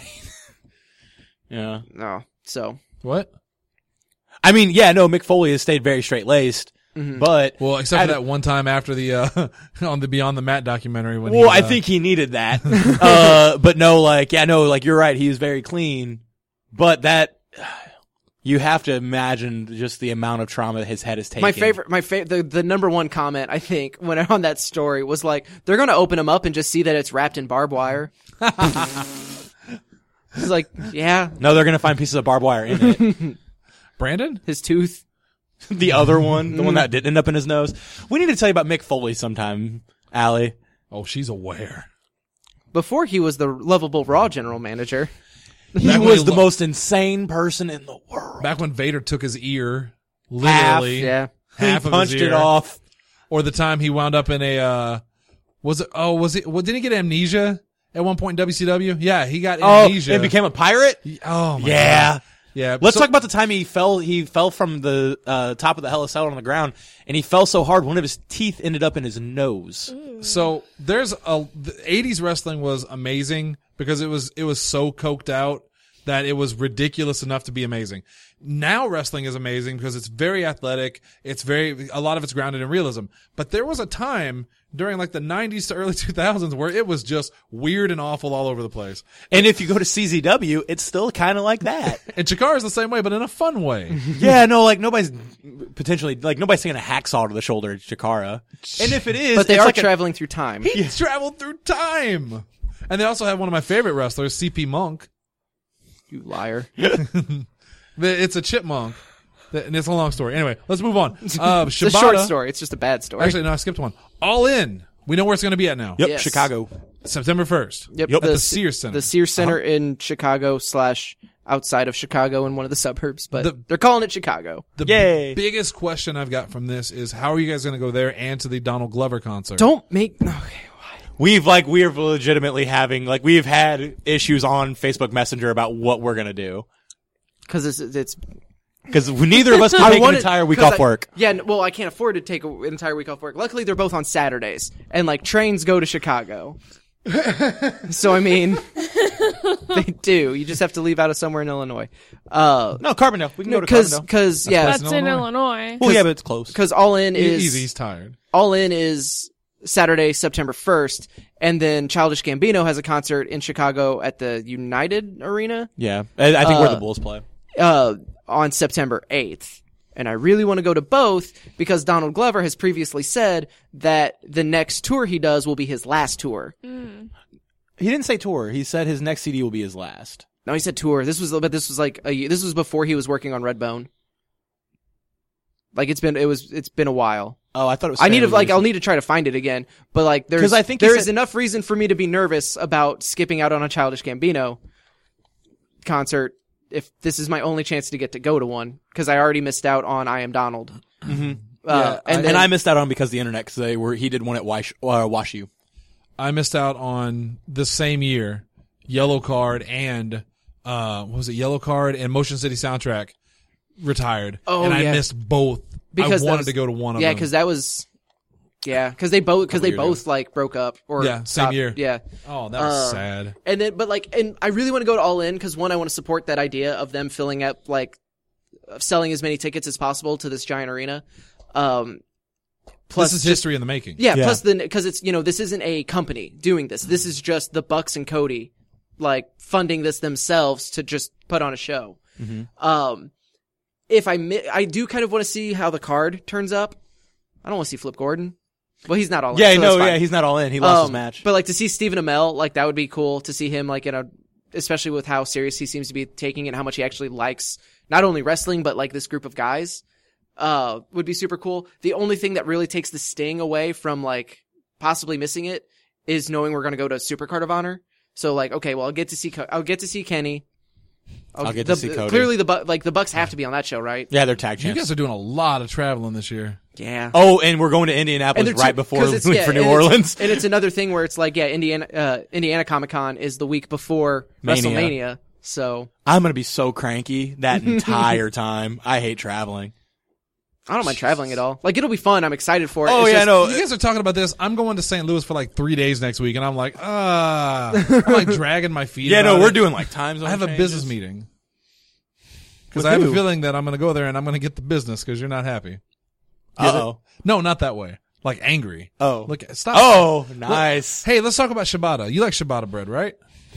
Yeah. No, so What? I mean, yeah, no, Mick Foley has stayed very straight-laced, but... Well, except for that one time after the on the Beyond the Mat documentary when Well, I think he needed that. But no, you're right, he is very clean. But that... You have to imagine just the amount of trauma his head has taken. the number one comment, I think, when on that story was like, they're going to open him up and just see that it's wrapped in barbed wire. He's like, yeah, No, they're going to find pieces of barbed wire in it. Brandon? his tooth. The other one, the one that did end up in his nose. We need to tell you about Mick Foley sometime, Allie. Oh, she's aware. Before he was the lovable Raw general manager. He Back when was he the lo- most insane person in the world. Back when Vader took his ear, Half, literally Yeah. half he of punched his ear. it off. Or the time he wound up in a didn't he get amnesia at one point in WCW? Yeah, he got amnesia. and became a pirate? Oh my Yeah. God. Yeah. Let's so- talk about the time he fell from the top of the Hell in a Cell on the ground, and he fell so hard one of his teeth ended up in his nose. So the 80s wrestling was amazing because it was so coked out that it was ridiculous enough to be amazing. Now wrestling is amazing because it's very athletic. A lot of it's grounded in realism. But there was a time during like the 90s to early 2000s where it was just weird and awful all over the place. And if you go to CZW, it's still kind of like that. And Chikara is the same way, but in a fun way. Yeah, no, like nobody's taking a hacksaw to the shoulder at Chikara. And if it is, But they it's are like traveling through time. He traveled through time. And they also have one of my favorite wrestlers, CP Monk. You liar. It's a chipmunk. And it's a long story. Anyway, let's move on. It's a Shibata. short story. It's just a bad story. Actually, no, I skipped one. All In. We know where it's going to be at now. Yep, Yes. Chicago. September 1st. Yep. At the Sears Center. The Sears Center in Chicago / outside of Chicago in one of the suburbs, but The- they're calling it Chicago. The Yay. biggest question I've got from this is how are you guys going to go there and to the Donald Glover concert? Don't make We are legitimately having, we've had issues on Facebook Messenger about what we're going to do. because it's Because neither of us can take an entire week off work. Well, I can't afford to take an entire week off work. Luckily, they're both on Saturdays, and trains go to Chicago. So I mean, they do. You just have to leave out of somewhere in Illinois. No, Carbondale. We can go to Carbondale. Because That's in in Illinois. Illinois. Well, yeah, but it's close. because All In is Easy, he's tired. All In is Saturday, September 1st, and then Childish Gambino has a concert in Chicago at the United Arena Yeah. I think where the Bulls play. on September 8th. And I really want to go to both because Donald Glover has previously said that the next tour he does will be his last tour. He didn't say tour. He said his next CD will be his last. No, he said tour. This was this was before he was working on Redbone. It's been a while. Oh, I thought it was. I'll fairly need to try to find it again. But there's 'Cause I think he there is said- enough reason for me to be nervous about skipping out on a Childish Gambino concert if this is my only chance to get to go to one because I already missed out on I Am Donald. Mm-hmm. And I missed out on because of the internet because he did one at Wash U. I missed out on the same year Yellow Card and what was it? Yellow Card and Motion City Soundtrack retired. Oh, and I yeah. missed both. Because I that wanted was- to go to one of yeah, them. because that was because they both broke up or Yeah, same stopped. year. Yeah. Oh, that was sad. And then, and I really want to go to All In because one, I want to support that idea of them filling up, of selling as many tickets as possible to this giant arena. Plus, This is history in the making. yeah. Yeah. Plus, because it's this isn't a company doing this. This is just the Bucks and Cody, funding this themselves to just put on a show. If I do kind of want to see how the card turns up. I don't want to see Flip Gordon. Well, he's not all in. Yeah, so that's fine. he's not all in. He lost his match. But to see Stephen Amell, that would be cool to see him especially with how serious he seems to be taking it and how much he actually likes not only wrestling but this group of guys. Would be super cool. The only thing that really takes the sting away from possibly missing it is knowing we're going to go to Supercard of Honor. So okay, well I'll get to see Kenny. I'll get to see Cody. Clearly the Bucks have to be on that show, right? Yeah, they're tag You champs. guys are doing a lot of traveling this year. Yeah. Oh, and we're going to Indianapolis right before we leave for New Orleans. And it's another thing where it's Indiana Comic Con is the week before Mania. WrestleMania. So I'm going to be so cranky that entire time. I hate traveling. I don't mind traveling at all. It'll be fun. I'm excited for it. Oh, It's yeah, just- no. You guys are talking about this. I'm going to St. Louis for 3 days next week, and I'm I'm dragging my feet. Yeah, about no, we're it. doing time zone I have a changes. business meeting. Because With I have a who? feeling that I'm going to go there and I'm going to get the business because you're not happy. Uh-oh. No, not that way. Angry. Oh. Look, stop. Oh, nice. Hey, let's talk about ciabatta. You like ciabatta bread, right?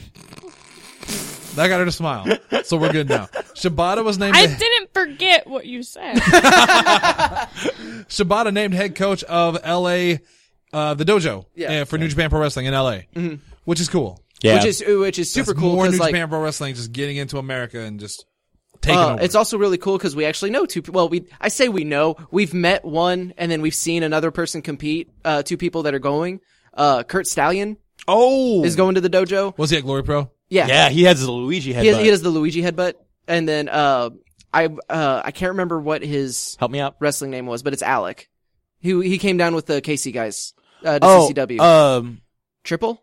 That got her to smile. So we're good now. Ciabatta was named. I didn't forget what you said. Ciabatta named head coach of LA, the dojo, Yeah. for New Japan Pro Wrestling in LA, which is cool. Yeah. which is super That's cool More New because Japan Pro Wrestling just getting into America and just taking over. it's also really cool because we actually know two. Well, I say we know. We've met one, and then we've seen another person compete. Two people that are going. Kurt Stallion is going to the dojo. Was he at Glory Pro? Yeah, Yeah, he has the Luigi headbutt. He does the Luigi headbutt, and then I can't remember what his Help me out. wrestling name was, but it's Alec. He came down with the KC guys to CCW. Triple.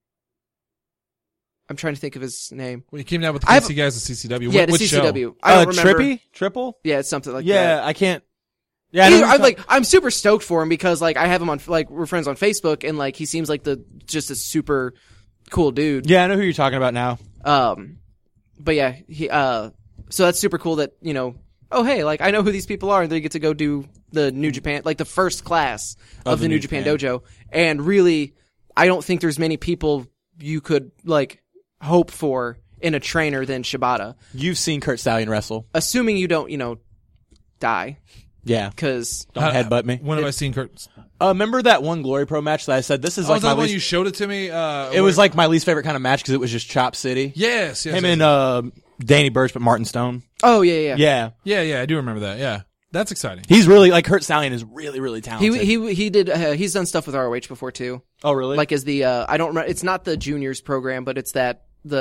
I'm trying to think of his name. Well, he came down with the I have- KC guys at CCW. Yeah, to Which CCW. show? I don't remember. Trippy? Triple? Yeah, it's something like that. Yeah, I can't. Yeah, I know what you're I'm super stoked for him because I have him on we're friends on Facebook and he seems like just a super cool dude. Yeah, I know who you're talking about now. But yeah, he so that's super cool that oh hey I know who these people are and they get to go do the New Japan the first class of the New Japan Dojo and really I don't think there's many people you could hope for in a trainer than Shibata, You've seen Kurt Stallion wrestle. assuming you don't die Yeah. because Don't headbutt me. When have I seen Kurt? Remember that one Glory Pro match that I said this is Oh, is that my the one least... you showed it to me? It was my least favorite kind of match because it was just Chop City. Yes. Him and Danny Burch, but Martin Stone. Oh yeah. Yeah. I do remember that. Yeah. That's exciting. He's really, like, Kurt Stallion is really, really talented. He did he's done stuff with ROH before too. Oh, really? Like as the I don't remember, it's not the juniors program, but it's that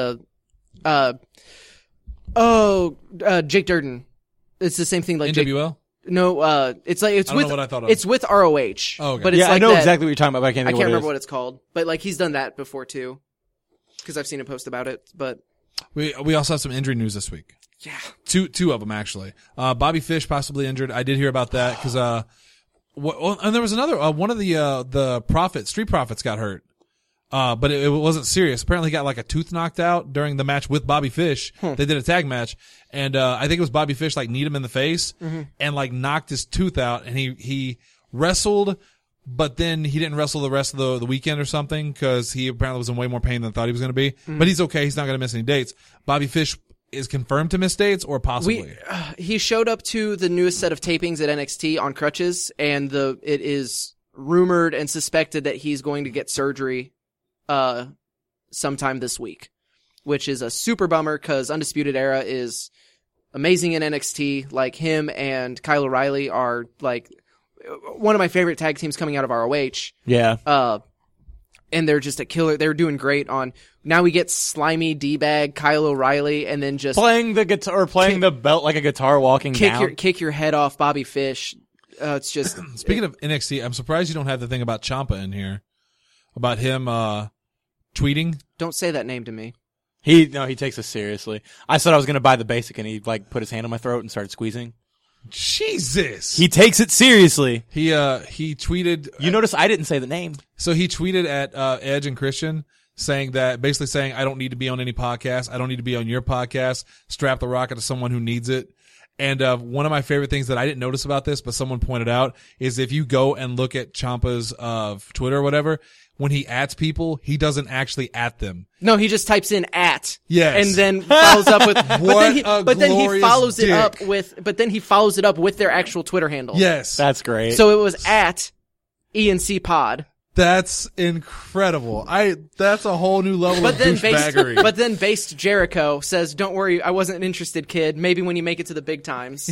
Jake Durden. It's the same thing like NWL? No, it's like it's I don't with know what I thought of. it's with ROH. Oh, okay. But it's yeah, like I know that, exactly what you're talking about, but I can't I think can't of remember what what it's called, but like he's done that before too, because I've seen him post about it. But We also have some injury news this week. yeah, Two of them actually. Bobby Fish possibly injured. I did hear about that because and there was another one of the Street Profits got hurt. But it wasn't serious. Apparently he got like a tooth knocked out during the match with Bobby Fish. They did a tag match and I think it was Bobby Fish like kneed him in the face and like knocked his tooth out, and he wrestled, but then he didn't wrestle the rest of the weekend or something because he apparently was in way more pain than thought he was going to be. But he's okay. He's not going to miss any dates. Bobby Fish is confirmed to miss dates or possibly. he showed up to the newest set of tapings at NXT on crutches, and it is rumored and suspected that he's going to get surgery sometime this week, which is a super bummer because Undisputed Era is amazing in NXT. Like him and Kyle O'Reilly are like one of my favorite tag teams coming out of ROH. Yeah. And they're just a killer. They're doing great on. Now we get slimy D-bag Kyle O'Reilly, and then just Playing the guitar, or playing the belt like a guitar walking down. kick your head off Bobby Fish. It's just Speaking of NXT, I'm surprised you don't have the thing about Ciampa in here. About him tweeting. don't say that name to me. He takes us seriously. I said I was going to buy the basic, and he like put his hand on my throat and started squeezing. Jesus. He takes it seriously. He tweeted. You notice I didn't say the name. So he tweeted at Edge and Christian basically saying, I don't need to be on any podcast. I don't need to be on your podcast. Strap the rocket to someone who needs it. And one of my favorite things that I didn't notice about this, but someone pointed out, is if you go and look at Ciampa's Twitter or whatever, when he ats people, he doesn't actually at them. No, he just types in @ Yes. and then follows up with. But then he follows it dick. up with. But then he follows it up with their actual Twitter handle. Yes. That's great. So it was at ENC Pod. That's incredible. That's a whole new level But of then douchebaggery. Based Jericho says, "Don't worry, I wasn't interested, kid. Maybe when you make it to the big times."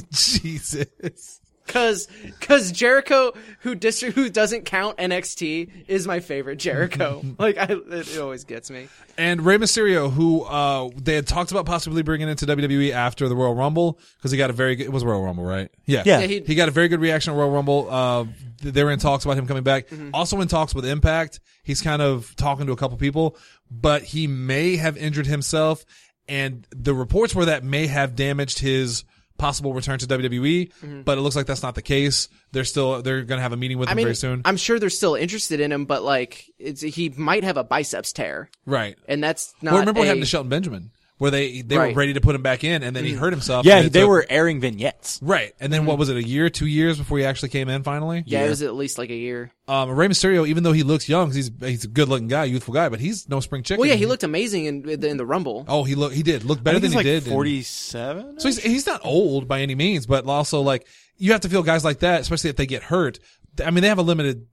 Jesus. Cause Jericho, who doesn't count NXT, is my favorite Jericho. It always gets me. And Rey Mysterio, who they had talked about possibly bringing into WWE after the Royal Rumble, because he got a very good, it was Royal Rumble, right? Yeah. Yeah. He got a very good reaction at Royal Rumble. They were in talks about him coming back. Also in talks with Impact. He's kind of talking to a couple people, but he may have injured himself, and the reports were that may have damaged his possible return to WWE, but it looks like that's not the case. They're going to have a meeting with him very soon. I'm sure they're still interested in him, but he might have a biceps tear. Right. And that's not. Well, remember what happened to Shelton Benjamin, where they were Right. ready to put him back in, and then he hurt himself. yeah, and it they took- were airing vignettes. right. And then what was it? A year, 2 years before he actually came in finally. Yeah, it was at least like a year. Rey Mysterio, even though he looks young, 'cause he's a good looking guy, youthful guy, but he's no spring chicken. Well, yeah, he looked amazing in the Rumble. Oh, he did look better I think than he he's did. like 47. So he's not old by any means, but also like you have to feel guys like that, especially if they get hurt. I mean, they have a limited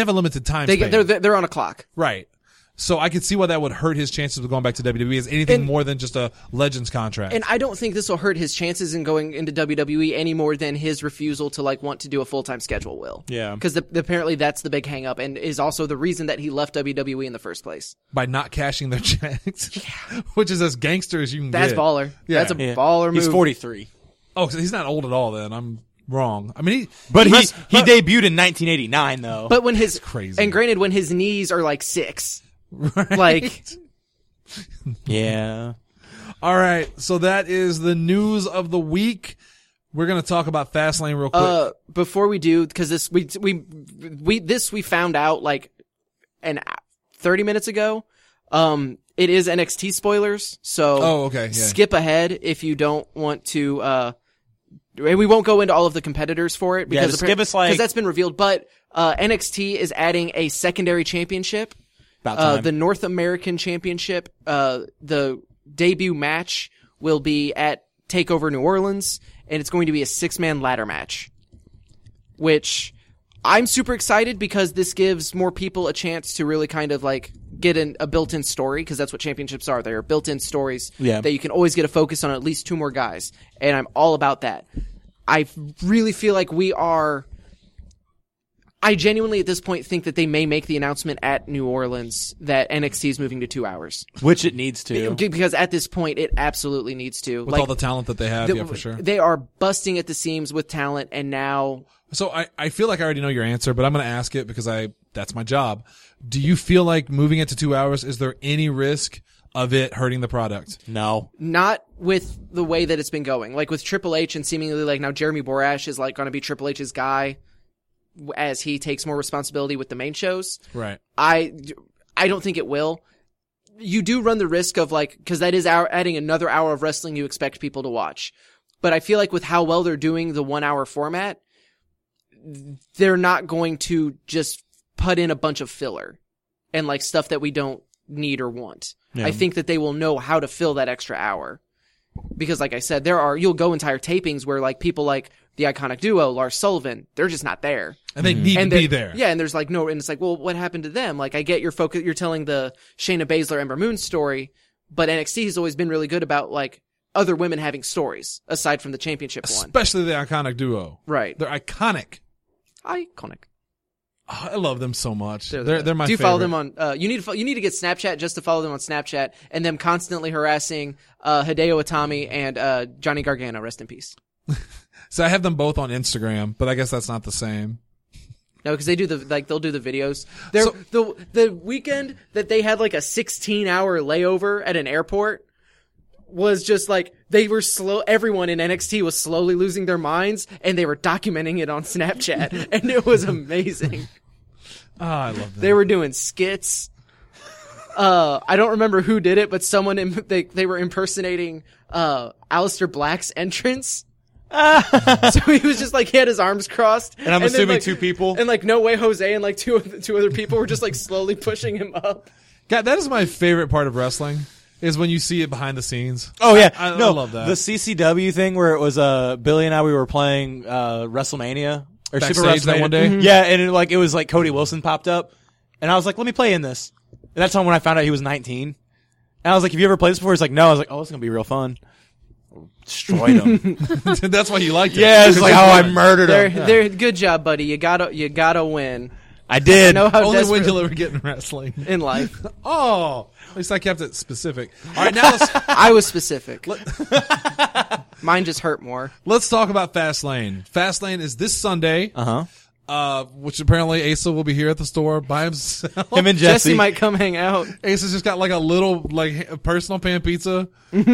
time span. They're on a clock. Right. So I could see why that would hurt his chances of going back to WWE as anything more than just a Legends contract. And I don't think this will hurt his chances in going into WWE any more than his refusal to want to do a full-time schedule will. Yeah. Because apparently that's the big hang-up and is also the reason that he left WWE in the first place. By not cashing their checks. Yeah. Which is as gangster as you can That's get. baller. Yeah. That's a baller move. He's 43. Oh, so he's not old at all then. I'm wrong. I mean, He debuted in 1989 though. But when his crazy. And granted, when his knees are 6, right? Yeah. All right. So that is the news of the week. We're going to talk about Fastlane real quick. Before we do, because this we found out 30 minutes ago. It is NXT spoilers, so okay. Yeah. skip ahead if you don't want to. We won't go into all of the competitors for it because just give us because that's been revealed. But NXT is adding a secondary championship, About time. the North American Championship. The debut match will be at TakeOver New Orleans, and it's going to be a 6-man ladder match, which I'm super excited because this gives more people a chance to really kind of get a built-in story, because that's what championships are. They are built-in stories Yeah. that you can always get a focus on at least 2 more guys. And I'm all about that. I really feel like I genuinely at this point think that they may make the announcement at New Orleans that NXT is moving to 2 hours. Which it needs to. Because at this point, it absolutely needs to. With all the talent that they have, yeah, for sure. They are busting at the seams with talent, and now... So I feel like I already know your answer, but I'm going to ask it because that's my job. Do you feel like moving it to 2 hours, is there any risk of it hurting the product? No. Not with the way that it's been going. Like with Triple H, and seemingly like now Jeremy Borash is like going to be Triple H's guy as he takes more responsibility with the main shows. Right. I don't think it will. You do run the risk of like, because that is adding another hour of wrestling you expect people to watch. But I feel like with how well they're doing the 1 hour format, they're not going to just put in a bunch of filler and like stuff that we don't need or want. Yeah. I think that they will know how to fill that extra hour. Because like I said, you'll go entire tapings where like people like the Iconic Duo, Lars Sullivan, they're just not there. And they need to be there. Yeah, and there's like and it's like, well, what happened to them? Like I get your focus, you're telling the Shayna Baszler, Ember Moon story, but NXT has always been really good about like other women having stories aside from the championship one. Especially the Iconic Duo. Right. They're iconic. Iconic. Oh, I love them so much. They're my favorite. Do you follow them on you need to get Snapchat just to follow them on Snapchat, and them constantly harassing Hideo Itami and Johnny Gargano, rest in peace. So I have them both on Instagram, but I guess that's not the same. No, because they do they'll do the videos. The weekend that they had like a 16-hour layover at an airport was just like they were slow. Everyone in NXT was slowly losing their minds, and they were documenting it on Snapchat, and it was amazing. Oh, I love that. They were doing skits. I don't remember who did it, but they were impersonating Aleister Black's entrance. So he was just like, he had his arms crossed, and I'm assuming like, 2 people, and like No Way Jose and like two other people were just like slowly pushing him up. God, that is my favorite part of wrestling. Is when you see it behind the scenes. Oh yeah, I love that. The CCW thing where it was Billy and I, we were playing WrestleMania or Backstage Super WrestleMania that one day. Mm-hmm. Yeah, and it was like Cody Wilson popped up, and I was like, let me play in this. And that's when I found out he was 19. And I was like, have you ever played this before? He's like, no. I was like, oh, it's gonna be real fun. Destroyed him. That's why you liked it. Yeah, it's like, oh, I murdered him. They're good job, buddy. You gotta win. I did. I know how Only desperate win you'll ever get in wrestling. in life. Oh, at least I kept it specific. All right, now I was specific. Mine just hurt more. let's talk about Fastlane. Fastlane is this Sunday. Which apparently Asa will be here at the store by himself. Him and Jesse might come hang out. Asa's just got like a little like personal pan pizza.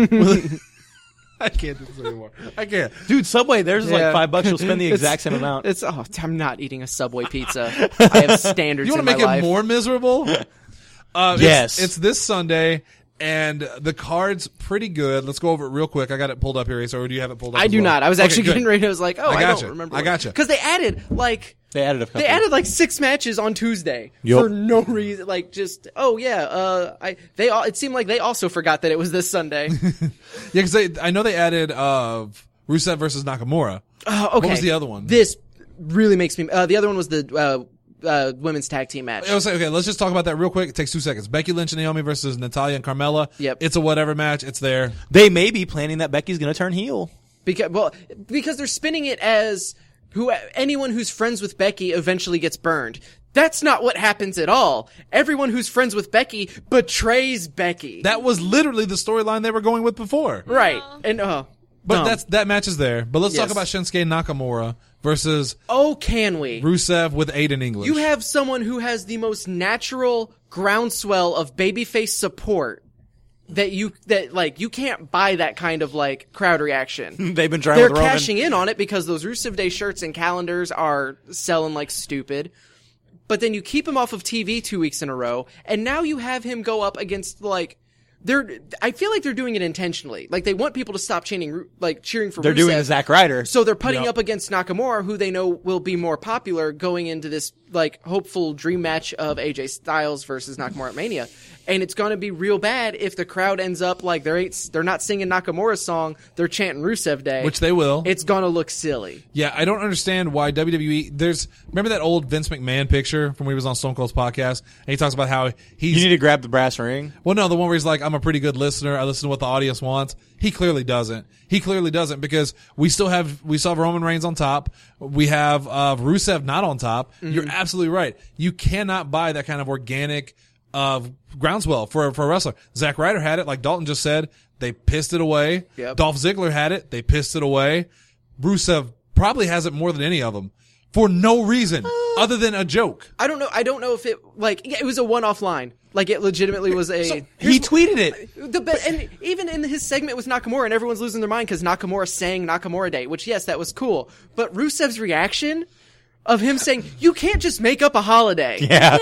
I can't do this anymore. I can't. Dude, Subway, there's Yeah. like $5. You'll spend the exact same amount. I'm not eating a Subway pizza. I have standards You want in to my make life. it more miserable? Yes. It's this Sunday, and the card's pretty good. Let's go over it real quick. I got it pulled up here, Asa, or do you have it pulled up? I as do well? not. I was Okay, actually good. getting ready. I was like, I gotcha. don't remember. I gotcha. Because they added They added a couple. They added like 6 matches on Tuesday Yup. for no reason. Like just, it seemed like they also forgot that it was this Sunday. Yeah, because I know they added Rusev versus Nakamura. Okay. What was the other one? This really makes me. The other one was the women's tag team match. I was like, okay, let's just talk about that real quick. It takes 2 seconds. Becky Lynch and Naomi versus Natalya and Carmella. Yep. It's a whatever match. It's there. They may be planning that Becky's going to turn heel. Because they're spinning it as anyone who's friends with Becky eventually gets burned. That's not what happens at all. Everyone who's friends with Becky betrays Becky. That was literally the storyline they were going with before. Right. And But dumb. that match is there. But let's talk Yes. about Shinsuke Nakamura versus Can we? Rusev with Aiden English. You have someone who has the most natural groundswell of babyface support that you can't buy that kind of like crowd reaction. They've been trying They're with Roman. cashing in on it because those Rusev Day shirts and calendars are selling like stupid. But then you keep him off of TV 2 weeks in a row, and now you have him go up against like I feel like they're doing it intentionally. Like they want people to stop cheering for They're Rusev. doing the Zack Ryder. So they're putting up against Nakamura, who they know will be more popular going into this like hopeful dream match of AJ Styles versus Nakamura at Mania. And it's going to be real bad if the crowd ends up like they're not singing Nakamura's song, they're chanting Rusev Day. Which they will. It's going to look silly. Yeah, I don't understand why WWE. Remember that old Vince McMahon picture from when he was on Stone Cold's podcast, and he talks about how he's. You need to grab the brass ring. Well, no, the one where he's like, "I'm a pretty good listener. I listen to what the audience wants." He clearly doesn't. Because we still have Roman Reigns on top. We have Rusev not on top. Mm-hmm. You're absolutely right. You cannot buy that kind of organic groundswell for a wrestler. Zack Ryder had it, like Dalton just said. They pissed it away. Yep. Dolph Ziggler had it. They pissed it away. Rusev probably has it more than any of them for no reason other than a joke. I don't know if it it was a one-off line. Like it legitimately was a. He tweeted it. And even in his segment with Nakamura, and everyone's losing their mind because Nakamura sang Nakamura Day, which yes, that was cool. But Rusev's reaction of him saying, "You can't just make up a holiday." Yeah.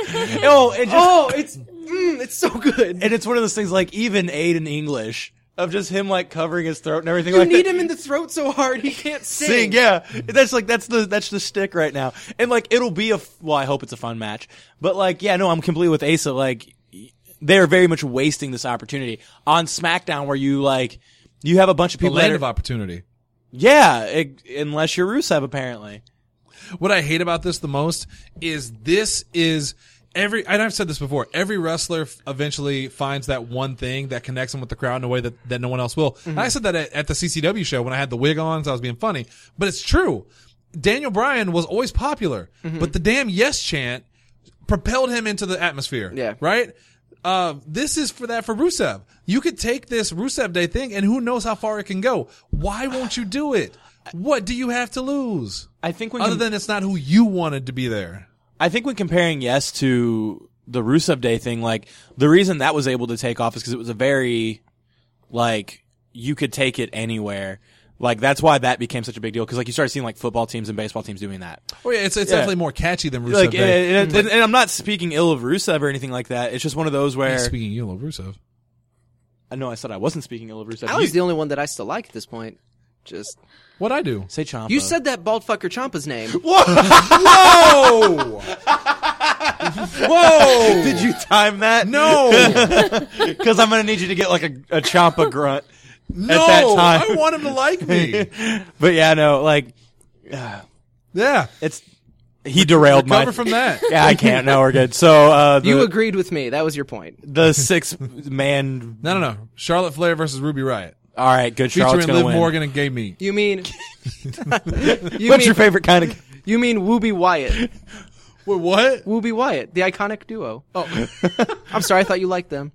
It's so good. And it's one of those things like even Aiden English of just him like covering his throat and everything You like that. need him in the throat so hard he can't sing. Yeah. That's the stick right now. And like it'll be I hope it's a fun match. But like yeah, no, I'm completely with Asa. Like they're very much wasting this opportunity on SmackDown where you have a bunch of people The land of opportunity. Yeah, unless you're Rusev apparently. What I hate about this the most is and I've said this before, every wrestler eventually finds that one thing that connects them with the crowd in a way that no one else will. Mm-hmm. And I said that at the CCW show when I had the wig on, so I was being funny. But it's true. Daniel Bryan was always popular, but the damn yes chant propelled him into the atmosphere. Yeah. Right? This is for Rusev. You could take this Rusev Day thing and who knows how far it can go. Why won't you do it? What do you have to lose? I think other than it's not who you wanted to be there. I think when comparing Yes to the Rusev Day thing, like the reason that was able to take off is because it was a very like you could take it anywhere. Like that's why that became such a big deal because like you started seeing like football teams and baseball teams doing that. Oh yeah, it's definitely more catchy than Rusev Day. And I'm not speaking ill of Rusev or anything like that. It's just one of those where speaking ill of Rusev. I know I said I wasn't speaking ill of Rusev. I was the only one that I still like at this point. Just what'd I do? Say Ciampa. You said that bald fucker Ciampa's name. Whoa! Whoa! Did you time that? No, because I'm gonna need you to get like a Ciampa grunt. No, at that time. I want him to like me. But yeah, no, like, Yeah, he derailed my. Recover from that. Yeah, I can't. No, we're good. So You agreed with me. That was your point. the 6-man. No. Charlotte Flair versus Ruby Riott. All right, good. Charlotte's Featuring gonna Liv win. Morgan and Gay Meat. You mean? What's your favorite kind of? You mean Wooby Wyatt? Wait, what? Wooby Wyatt, the iconic duo. Oh, I'm sorry. I thought you liked them.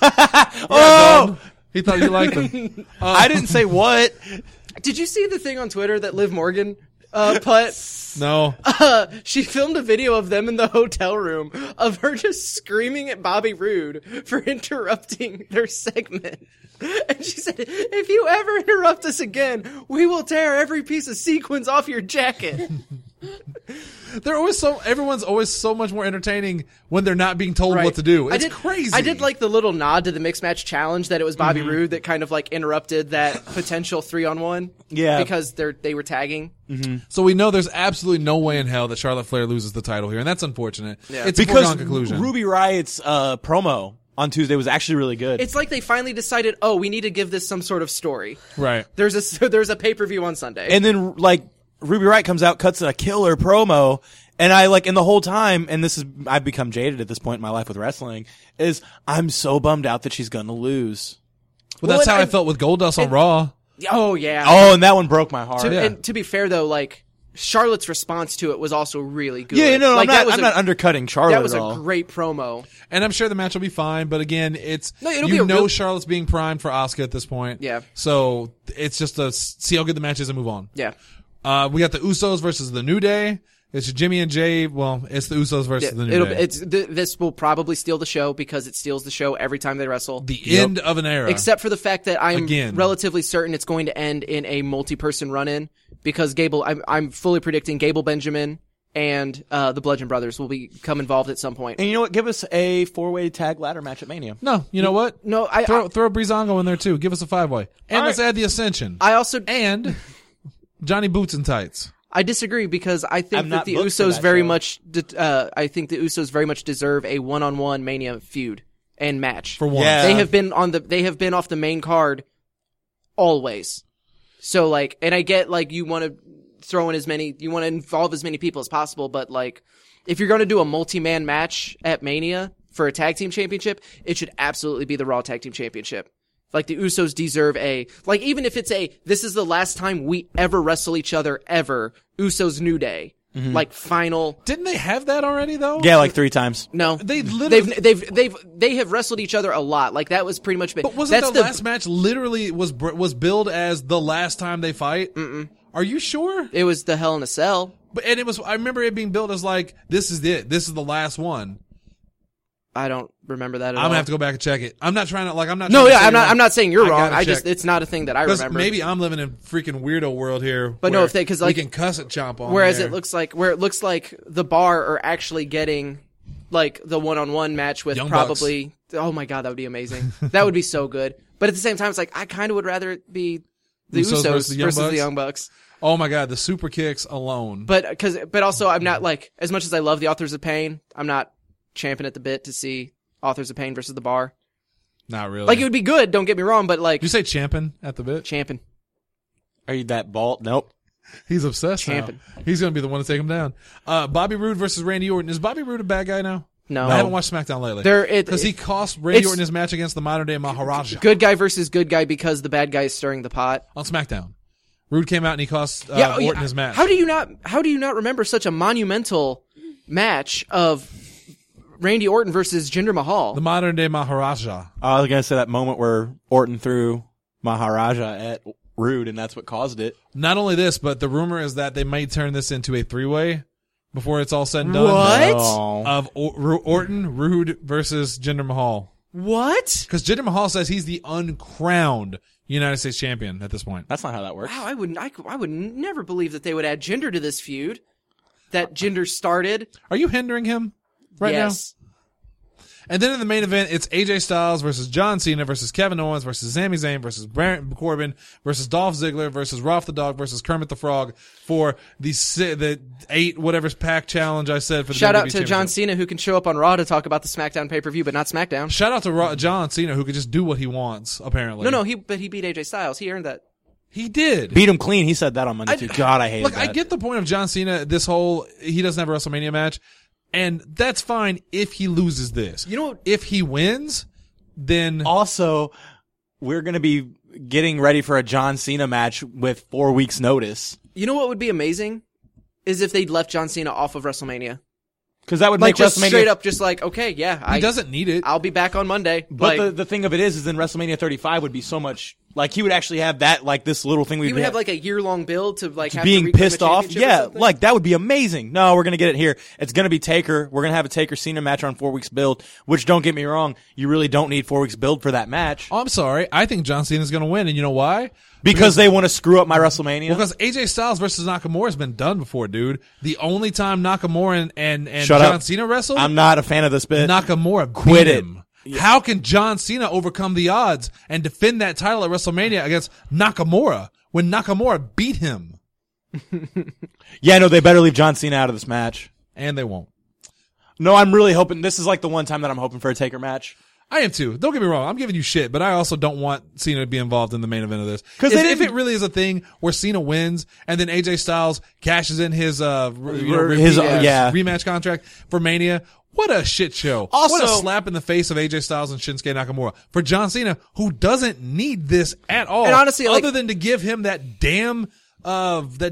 Oh, He thought you liked him. I didn't say what. Did you see the thing on Twitter that Liv Morgan put? No. She filmed a video of them in the hotel room of her just screaming at Bobby Roode for interrupting their segment. And she said, "If you ever interrupt us again, we will tear every piece of sequins off your jacket." Everyone's always so much more entertaining when they're not being told what to do. It's crazy. I did like the little nod to the mixed match challenge that it was Bobby Roode that kind of like interrupted that potential 3-on-1. Yeah. Because they were tagging. So we know there's absolutely no way in hell that Charlotte Flair loses the title here, and that's unfortunate. Yeah. It's a Because foregone conclusion. Ruby Riott's promo on Tuesday was actually really good. It's like they finally decided, we need to give this some sort of story. Right. There's a pay-per-view on Sunday. And then like Ruby Riott comes out, cuts a killer promo, and and the whole time, and I've become jaded at this point in my life with wrestling, is I'm so bummed out that she's gonna lose. Well, that's how I felt with Goldust on Raw. Oh, yeah. Oh, and that one broke my heart. And to be fair, though, like, Charlotte's response to it was also really good. Yeah, no, like, I'm not undercutting Charlotte That was at all. a great promo. And I'm sure the match will be fine, but again, it'll be a real- Charlotte's being primed for Asuka at this point. Yeah. So it's just see how good the match is and move on. Yeah. We got the Usos versus the New Day. It's Jimmy and Jay. Well, it's the Usos versus the New Day. This will probably steal the show because it steals the show every time they wrestle. The end of an era. Except for the fact that I'm Again. relatively certain it's going to end in a multi-person run-in because I'm fully predicting Gable Benjamin and the Bludgeon Brothers will become involved at some point. And you know what? Give us a 4-way tag ladder match at Mania. No, you know what? No, throw Breezango in there too. Give us a 5-way. And let's add the Ascension. I also and Johnny Boots and Tights. I disagree because I think I'm that not the booked for Usos that very show. much. I think the Usos very much deserve a one-on-one Mania feud and match. For one. Yeah. They have been They have been off the main card always. So like, and I get like you want to throw in you want to involve as many people as possible, but like, if you're going to do a multi-man match at Mania for a tag team championship, it should absolutely be the Raw Tag Team Championship. Like the Usos deserve even if it's this is the last time we ever wrestle each other ever, Usos New Day. Like final. Didn't they have that already though? Yeah, like 3 times. No. They literally. They have wrestled each other a lot. Like that was pretty much But wasn't the last match literally was billed as the last time they fight? Mm-mm. Are you sure? It was the Hell in a Cell. And it was. I remember it being billed as like, this is it. This is the last one. I don't remember that at all. I'm gonna have to go back and check it. I'm not trying to like. I'm not. No, trying to yeah, say I'm not. wrong. I'm not saying you're I wrong. gotta check. It's not a thing that I remember. Maybe I'm living in freaking weirdo world here. But no, where if they- 'cause, like- we can cuss at Chomp on. Whereas there. it looks like the Bar are actually getting like the one-on-one match with Young probably. Oh my god, that would be amazing. That would be so good. But at the same time, it's like I kind of would rather it be the Usos Usos versus versus the Young the Bucks? Young Bucks. Oh my god, the super kicks alone. But also I'm not like, as much as I love the Authors of Pain, I'm not champing at the bit to see Authors of Pain versus the Bar. Not really. Like it would be good. Don't get me wrong, but like Did you say champing at the bit? champing. Are you that bald? Nope. He's obsessed Champing. now. He's gonna be the one to take him down. Bobby Roode versus Randy Orton. Is Bobby Roode a bad guy now? No, I haven't watched SmackDown lately. Because he cost Randy it's- Orton his match against the modern day Maharaja good guy versus good guy because the bad guy is stirring the pot. on SmackDown. Roode came out and he cost Orton his match. How do you not remember such a monumental match of Randy Orton versus Jinder Mahal? The modern day Maharaja. I was gonna say that moment where Orton threw Maharaja at Rude, and that's what caused it. Not only this, but the rumor is that they may turn this into a 3-way before it's all said and done. What? Oh. Of Orton, Roode versus Jinder Mahal. What? Because Jinder Mahal says he's the uncrowned United States champion at this point. That's not how that works. Wow, I would never believe that they would add Jinder to this feud. That Jinder started. Are you hindering him right now? Yes. And then in the main event, it's AJ Styles versus John Cena versus Kevin Owens versus Sami Zayn versus Baron Corbin versus Dolph Ziggler versus Ralph the Dog versus Kermit the Frog for the 8 whatever's pack challenge I said for the Shout WWE out to John Championship. Cena who can show up on Raw to talk about the SmackDown pay-per-view, but not SmackDown. Shout out to John Cena who could just do what he wants, apparently. No, he beat AJ Styles. He earned that. He did. Beat him clean. He said that on Monday too. God, I hated Look, that. I get the point of John Cena, he doesn't have a WrestleMania match, and that's fine if he loses this. You know what? If he wins, then Also, we're gonna be getting ready for a John Cena match with 4 weeks notice. You know what would be amazing? Is if they'd left John Cena off of WrestleMania. Because that would Like make just WrestleMania straight up just like, okay, yeah, he doesn't need it. I'll be back on Monday. But Like, the thing of it is then WrestleMania 35 would be so much like he would actually have that like this little thing he would have like a year-long build to like have to being reclaim a pissed off. championship or Yeah, something. like that would be amazing. No, we're gonna get it here. It's gonna be Taker. We're gonna have a Taker Cena match on 4 weeks build. Which don't get me wrong, you really don't need 4 weeks build for that match Oh, I'm sorry. I think John Cena's going to win, and you know why? because they want to screw up my WrestleMania. Because AJ Styles versus Nakamura has been done before, dude. The only time Nakamura and Shut John up. Cena wrestled, I'm not a fan of this bit. Nakamura Quit beat it. him. How can John Cena overcome the odds and defend that title at WrestleMania against Nakamura when Nakamura beat him? Yeah, no, they better leave John Cena out of this match. And they won't. No, I'm really hoping this is like the one time that I'm hoping for a Taker match. I am too. Don't get me wrong. I'm giving you shit, but I also don't want Cena to be involved in the main event of this. 'Cause If they it really is a thing where Cena wins and then AJ Styles cashes in his rematch contract for Mania, what a shit show. What a Also- slap in the face of AJ Styles and Shinsuke Nakamura. For John Cena, who doesn't need this at all. And honestly, like- other than to give him that damn, The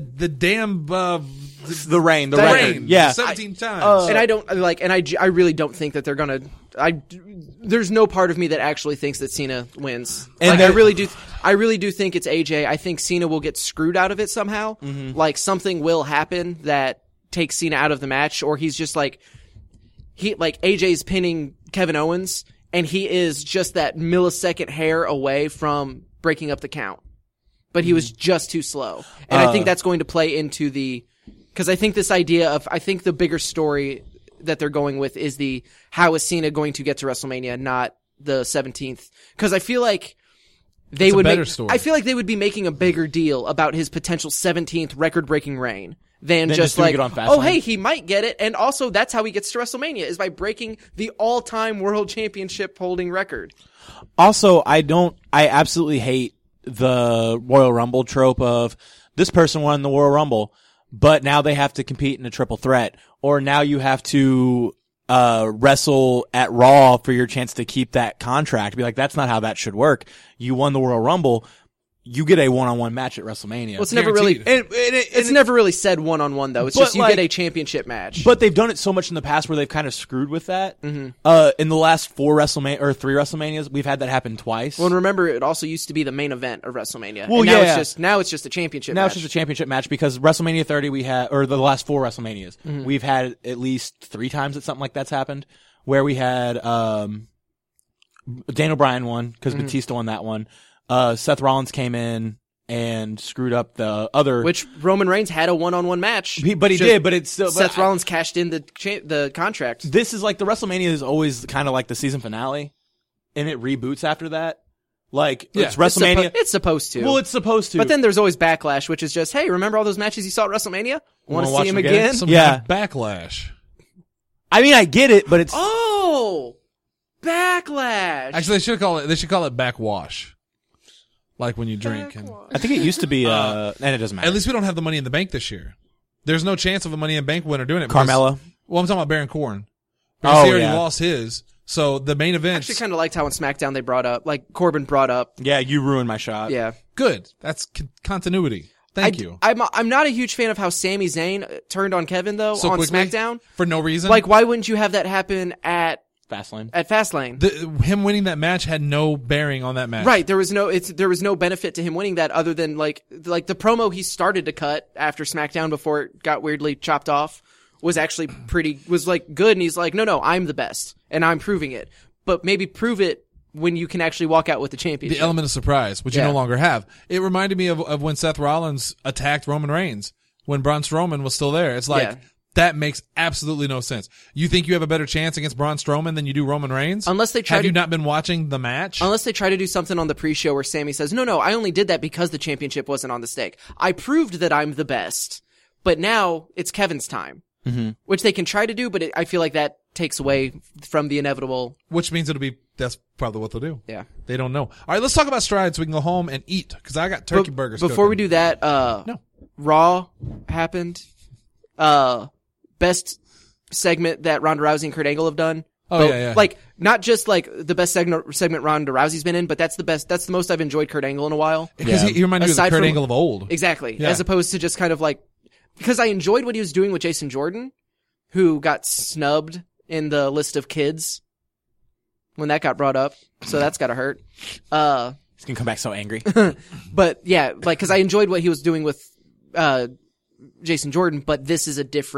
reign, the record. reign. Yeah. 17 times. and I don't like, and I really don't think that they're gonna. There's no part of me that actually thinks that Cena wins. And Like, they- I really do think it's AJ. I think Cena will get screwed out of it somehow. Like something will happen that takes Cena out of the match, or he's just like AJ's pinning Kevin Owens, and he is just that millisecond hair away from breaking up the count. But he was just too slow. And I think that's going to play into because I think this idea of, I think the bigger story that they're going with is how is Cena going to get to WrestleMania, not the 17th. Because I feel like they It's a would better make, story. I feel like they would be making a bigger deal about his potential 17th record-breaking reign. than Than just just doing like, it on Fastlane. oh, hey, he might get it. And also, that's how he gets to WrestleMania, is by breaking the all-time world championship holding record. Also, I absolutely hate the Royal Rumble trope of this person won the Royal Rumble, but now they have to compete in a triple threat, or now you have to wrestle at Raw for your chance to keep that contract. Be like, that's not how that should work. You won the Royal Rumble. You get a one-on-one match at WrestleMania. Well, it's never really, Guaranteed. it's never really said one-on-one, though. It's But, just you like- get a championship match. But they've done it so much in the past where they've kind of screwed with that. In the last 3 WrestleManias, we've had that happen twice. Well, and remember, it also used to be the main event of WrestleMania. Well, and now yeah. it's just a championship Now match. it's just a championship match because WrestleMania 30 we had, or the last 4 WrestleManias, we've had at least 3 times that something like that's happened, where we had Daniel Bryan won because Batista won that one. Seth Rollins came in and screwed up the other. Which Roman Reigns had a one-on-one match. But he Just did, but it's still. Seth Rollins cashed in the contract. This is like the WrestleMania is always kind of like the season finale, and it reboots after that. Like Yeah. it's WrestleMania. It's supposed to. Well, it's supposed to. But then there's always backlash, which is just, hey, remember all those matches you saw at WrestleMania? Want to watch see him them again? Some Yeah. kind of backlash. I mean, I get it, but it's Oh, backlash. Actually, they should call it backwash. Like when you drink. And, I think it used to be. And it doesn't matter. at least we don't have the Money in the Bank this year. There's no chance of a Money in the Bank winner doing it. because- Carmella. Well, I'm talking about Baron Corbin. Because he already yeah. lost his. So the main I event's actually kind of liked how on SmackDown they brought up, like Corbin brought up. Yeah, you ruined my shot. Yeah. good. That's continuity. Thank you. I'm not a huge fan of how Sami Zayn turned on Kevin though So on quickly? SmackDown. For no reason. Like, why wouldn't you have that happen at Fastlane. Fastlane? Him winning that match had no bearing on that match. Right, there was no benefit to him winning that other than like the promo he started to cut after SmackDown before it got weirdly chopped off was actually was like good, and he's like, no, I'm the best and I'm proving it. But maybe prove it when you can actually walk out with the championship. The element of surprise, which you Yeah. no longer have. It reminded me of when Seth Rollins attacked Roman Reigns when Braun Strowman was still there. It's like, Yeah. that makes absolutely no sense. You think you have a better chance against Braun Strowman than you do Roman Reigns? Unless they try Have to- you not been watching the match? Unless they try to do something on the pre-show where Sammy says, no, I only did that because the championship wasn't on the stake. I proved that I'm the best, but now it's Kevin's time. Mm-hmm. Which they can try to do, but I feel like that takes away from the inevitable. Which means that's probably what they'll do. Yeah. They don't know. All right, let's talk about Stride so we can go home and eat, because I got turkey burgers Before we cooking. do that, No. Raw happened. Best segment that Ronda Rousey and Kurt Angle have done. Oh, But, yeah. Like, not just like the best segment Ronda Rousey's been in, but that's the most I've enjoyed Kurt Angle in a while. Because he reminded me of the Aside Kurt from- Angle of old. Exactly. Yeah. As opposed to just kind of like, because I enjoyed what he was doing with Jason Jordan, who got snubbed in the list of kids when that got brought up. So that's gotta hurt. He's gonna come back so angry. But yeah, like, cause I enjoyed what he was doing with, Jason Jordan, but this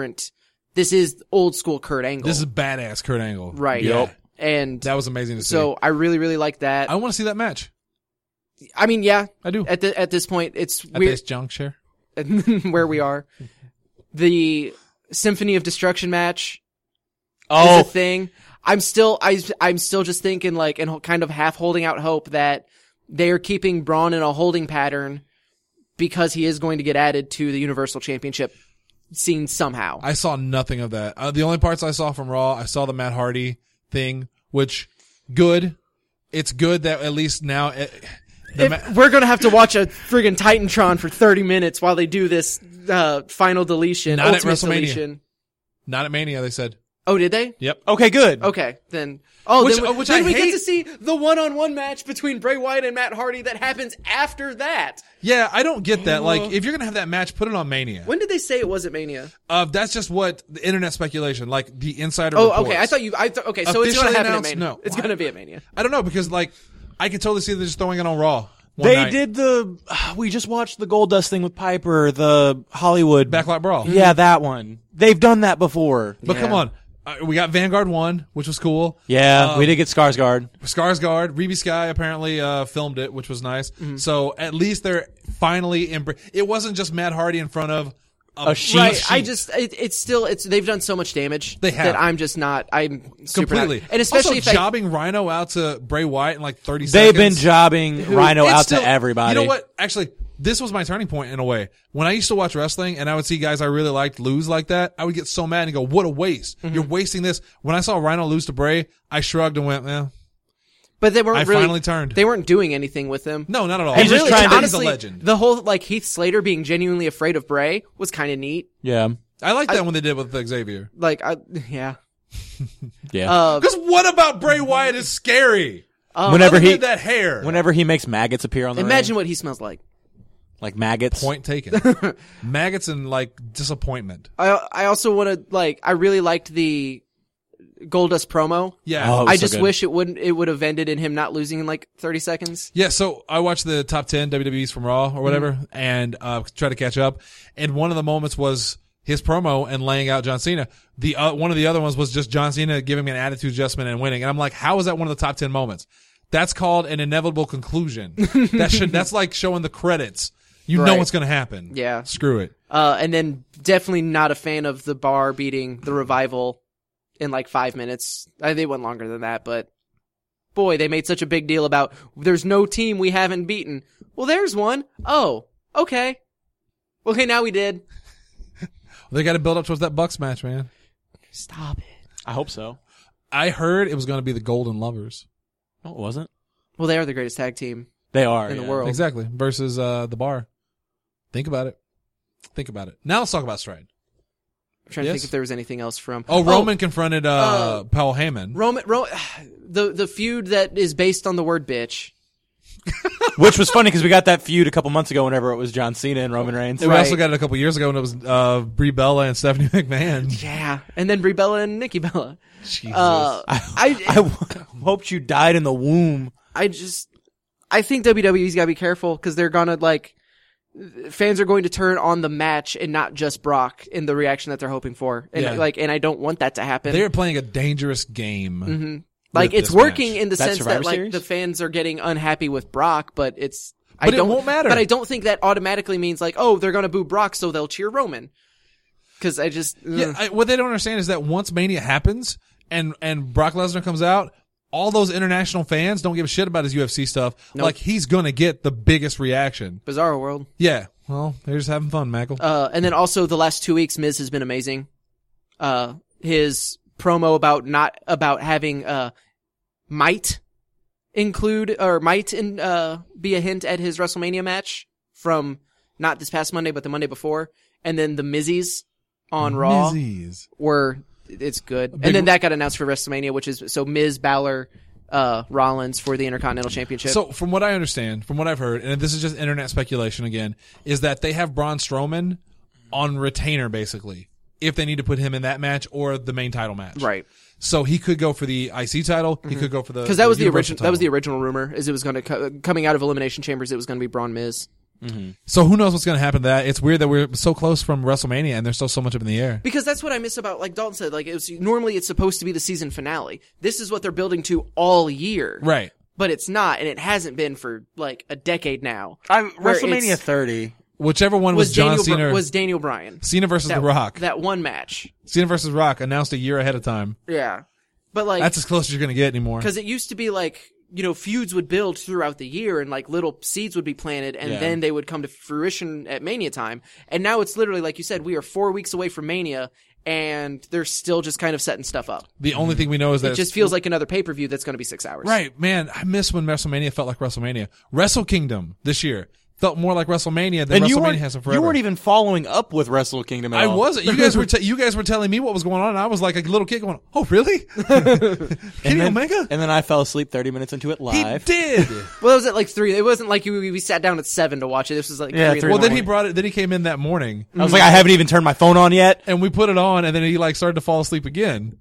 is old school Kurt Angle. This is badass Kurt Angle. right. Yep. And That was amazing to see. so I really, really like that. I want to see that match. I mean, yeah, I do. at this point, it's At weird this juncture. where we are. The Symphony of Destruction match is Oh, a thing. I'm still just thinking like, and kind of half holding out hope that they're keeping Braun in a holding pattern because he is going to get added to the Universal Championship scene somehow. I saw nothing of that. The only parts I saw from Raw, I saw the Matt Hardy thing, which good. It's good that at least now We're gonna have to watch a friggin' Titantron for 30 minutes while they do this final deletion, Not at ultimate WrestleMania. deletion. not at Mania, they said. Oh, did they? Yep. okay, good. Okay, then. Oh, Which- then, which then I we hate- get to see the one-on-one match between Bray Wyatt and Matt Hardy that happens after that. Yeah, I don't get that. Like, if you're gonna have that match, put it on Mania. When did they say it was at Mania? That's just what the internet speculation, like the insider Oh, reports. okay. Okay, so it's Officially gonna happen at announced? Mania. No. It's Why? gonna be at Mania. I don't know, because like I could totally see them just throwing it on Raw. one They night. did we just watched the Goldust thing with Piper, the Hollywood Backlot Brawl. Yeah, that one. They've done that before. But come Yeah. on. We got Vanguard 1, which was cool. Yeah, we did get Skarsgård. Skarsgård, Reby Sky apparently filmed it, which was nice. So at least they're finally it wasn't just Matt Hardy in front of a sheet. Right. sheet. They've done so much damage. They have. That I'm just not. I'm super completely. not, and especially also, if jobbing Rhino out to Bray Wyatt in like 30 They've seconds. been jobbing Rhino It's out still- to everybody. You know what? Actually, this was my turning point in a way. When I used to watch wrestling and I would see guys I really liked lose like that, I would get so mad and go, what a waste. You're wasting this. When I saw Rhino lose to Bray, I shrugged and went, But they weren't I really, finally turned. They weren't doing anything with him. No, not at all. He's just trying to- honestly, he's a legend. the whole like Heath Slater being genuinely afraid of Bray was kind of neat. Yeah. I like that when they did with Xavier. Like, yeah. Yeah. Because what about Bray Wyatt is scary? Whenever Other he than that hair. whenever he makes maggots appear on the Imagine ring, what he smells like. like maggots. Point taken. Maggots and like disappointment. I also want to like. I really liked the Goldust promo. Yeah. Oh, I so just good. wish it would have ended in him not losing in like 30 seconds. Yeah, so I watched the top 10 WWEs from Raw or whatever and tried to catch up. And one of the moments was his promo and laying out John Cena. One of the other ones was just John Cena giving me an attitude adjustment and winning. And I'm like, how is that one of the top 10 moments? That's called an inevitable conclusion. That's like showing the credits. You know Right. what's going to happen. Yeah. Screw it. And then definitely not a fan of the Bar beating the Revival in like 5 minutes. They went longer than that, but boy, they made such a big deal about there's no team we haven't beaten. Well, there's one. Oh, okay. Okay, now we did. They got to build up towards that Bucks match, man. Stop it. I hope so. I heard it was going to be the Golden Lovers. No, it wasn't. Well, they are the greatest tag team They are in the yeah. world. Exactly. Versus the Bar. Think about it. Think about it. Now let's talk about Stride. I'm trying to Yes. think if there was anything else from. Oh, Roman confronted Paul Heyman. Roman, the feud that is based on the word bitch. Which was funny because we got that feud a couple months ago whenever it was John Cena and Roman Reigns. We Right. also got it a couple years ago when it was Brie Bella and Stephanie McMahon. Yeah, and then Brie Bella and Nikki Bella. Jesus. I hoped you died in the womb. I think WWE's got to be careful because they're gonna like fans are going to turn on the match and not just Brock in the reaction that they're hoping for, and Yeah. and I don't want that to happen. They're playing a dangerous game. Like with it's this working match. in the That sense Survivor that like Series? the fans are getting unhappy with Brock, but it's But it won't matter. But I don't think that automatically means like, oh, they're gonna boo Brock, so they'll cheer Roman. Because I just Yeah, what they don't understand is that once Mania happens and Brock Lesnar comes out, all those international fans don't give a shit about his UFC stuff. Nope. Like he's gonna get the biggest reaction. Bizarro World. Yeah. Well, they're just having fun, Michael. And then also the last 2 weeks, Miz has been amazing. His promo about having might be a hint at his WrestleMania match from not this past Monday but the Monday before, and then the Mizzies on Raw Mizzies. it's good. And then that got announced for WrestleMania, which is so Miz, Balor, Rollins for the Intercontinental Championship. So from what I understand, from what I've heard, and this is just internet speculation again, is that they have Braun Strowman on retainer basically if they need to put him in that match or the main title match. right. So he could go for the IC title. He could go for the Because that was the Universal original. That was the title. original rumor. Is it was going to coming out of Elimination Chambers. It was going to be Braun Miz. So who knows what's going to happen to that? It's weird that we're so close from WrestleMania and there's still so much up in the air. Because that's what I miss about, like Dalton said, like normally it's supposed to be the season finale. This is what they're building to all year, Right. but it's not, and it hasn't been for like a decade now. Where WrestleMania it's- 30. Whichever one was John Daniel Cena. was Daniel Bryan Cena versus The Rock. that one match? Cena versus Rock announced a year ahead of time. Yeah, but like That's as close as you're going to get anymore. because it used to be like, you know, feuds would build throughout the year and like little seeds would be planted and Yeah. then they would come to fruition at Mania time. And now it's literally, like you said, we are 4 weeks away from Mania and they're still just kind of setting stuff up. The only thing we know is that It just feels like another pay-per-view that's going to be 6 hours. right, man. I miss when WrestleMania felt like WrestleMania. Wrestle Kingdom this year felt more like WrestleMania than And you WrestleMania weren't, has in forever. you weren't even following up with Wrestle Kingdom at I all. wasn't. You guys were telling me what was going on, and I was like a little kid going, "Oh, really? Kenny Omega? And then I fell asleep 30 minutes into it He live. did." Well, it was at like 3. It wasn't like we sat down at 7 to watch it. This was like Yeah, 3. three Well, in the then he morning. brought it. Then he came in that morning, I was like, I haven't even turned my phone on yet. and we put it on, and then he like started to fall asleep again.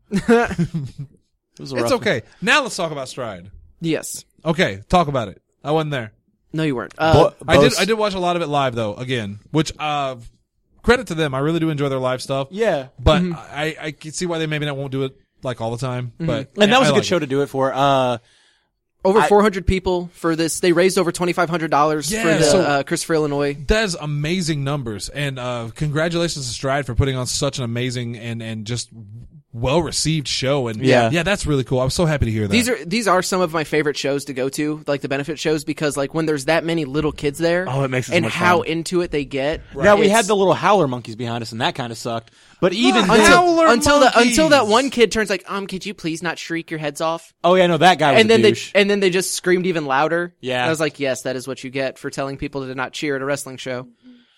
It was a It's rough- okay. Now let's talk about Stride. Yes. Okay, talk about it. I wasn't there. No, you weren't. Bo- I Bose- did watch a lot of it live though. Again, which credit to them. I really do enjoy their live stuff. Yeah. But I can see why they maybe not won't do it like all the time. But And that was I a good like show it. to do it for. Over 400 people for this. They raised over $2,500 Yeah, for the so- Christopher Illinois. That's amazing numbers, and congratulations to Stride for putting on such an amazing and just well received show. And Yeah. that's really cool. I'm so happy to hear that. These are some of my favorite shows to go to, like the benefit shows, because like when there's that many little kids there, Oh, it makes it so and much how fun. into it they get. Now we It's- had the little howler monkeys behind us, and that kind of sucked. But even Look, then, Howler until monkeys. that one kid turns like, could you please not shriek your heads off? oh yeah, no, that guy was And a then douche. they just screamed even louder. Yeah. And I was like, yes, that is what you get for telling people to not cheer at a wrestling show.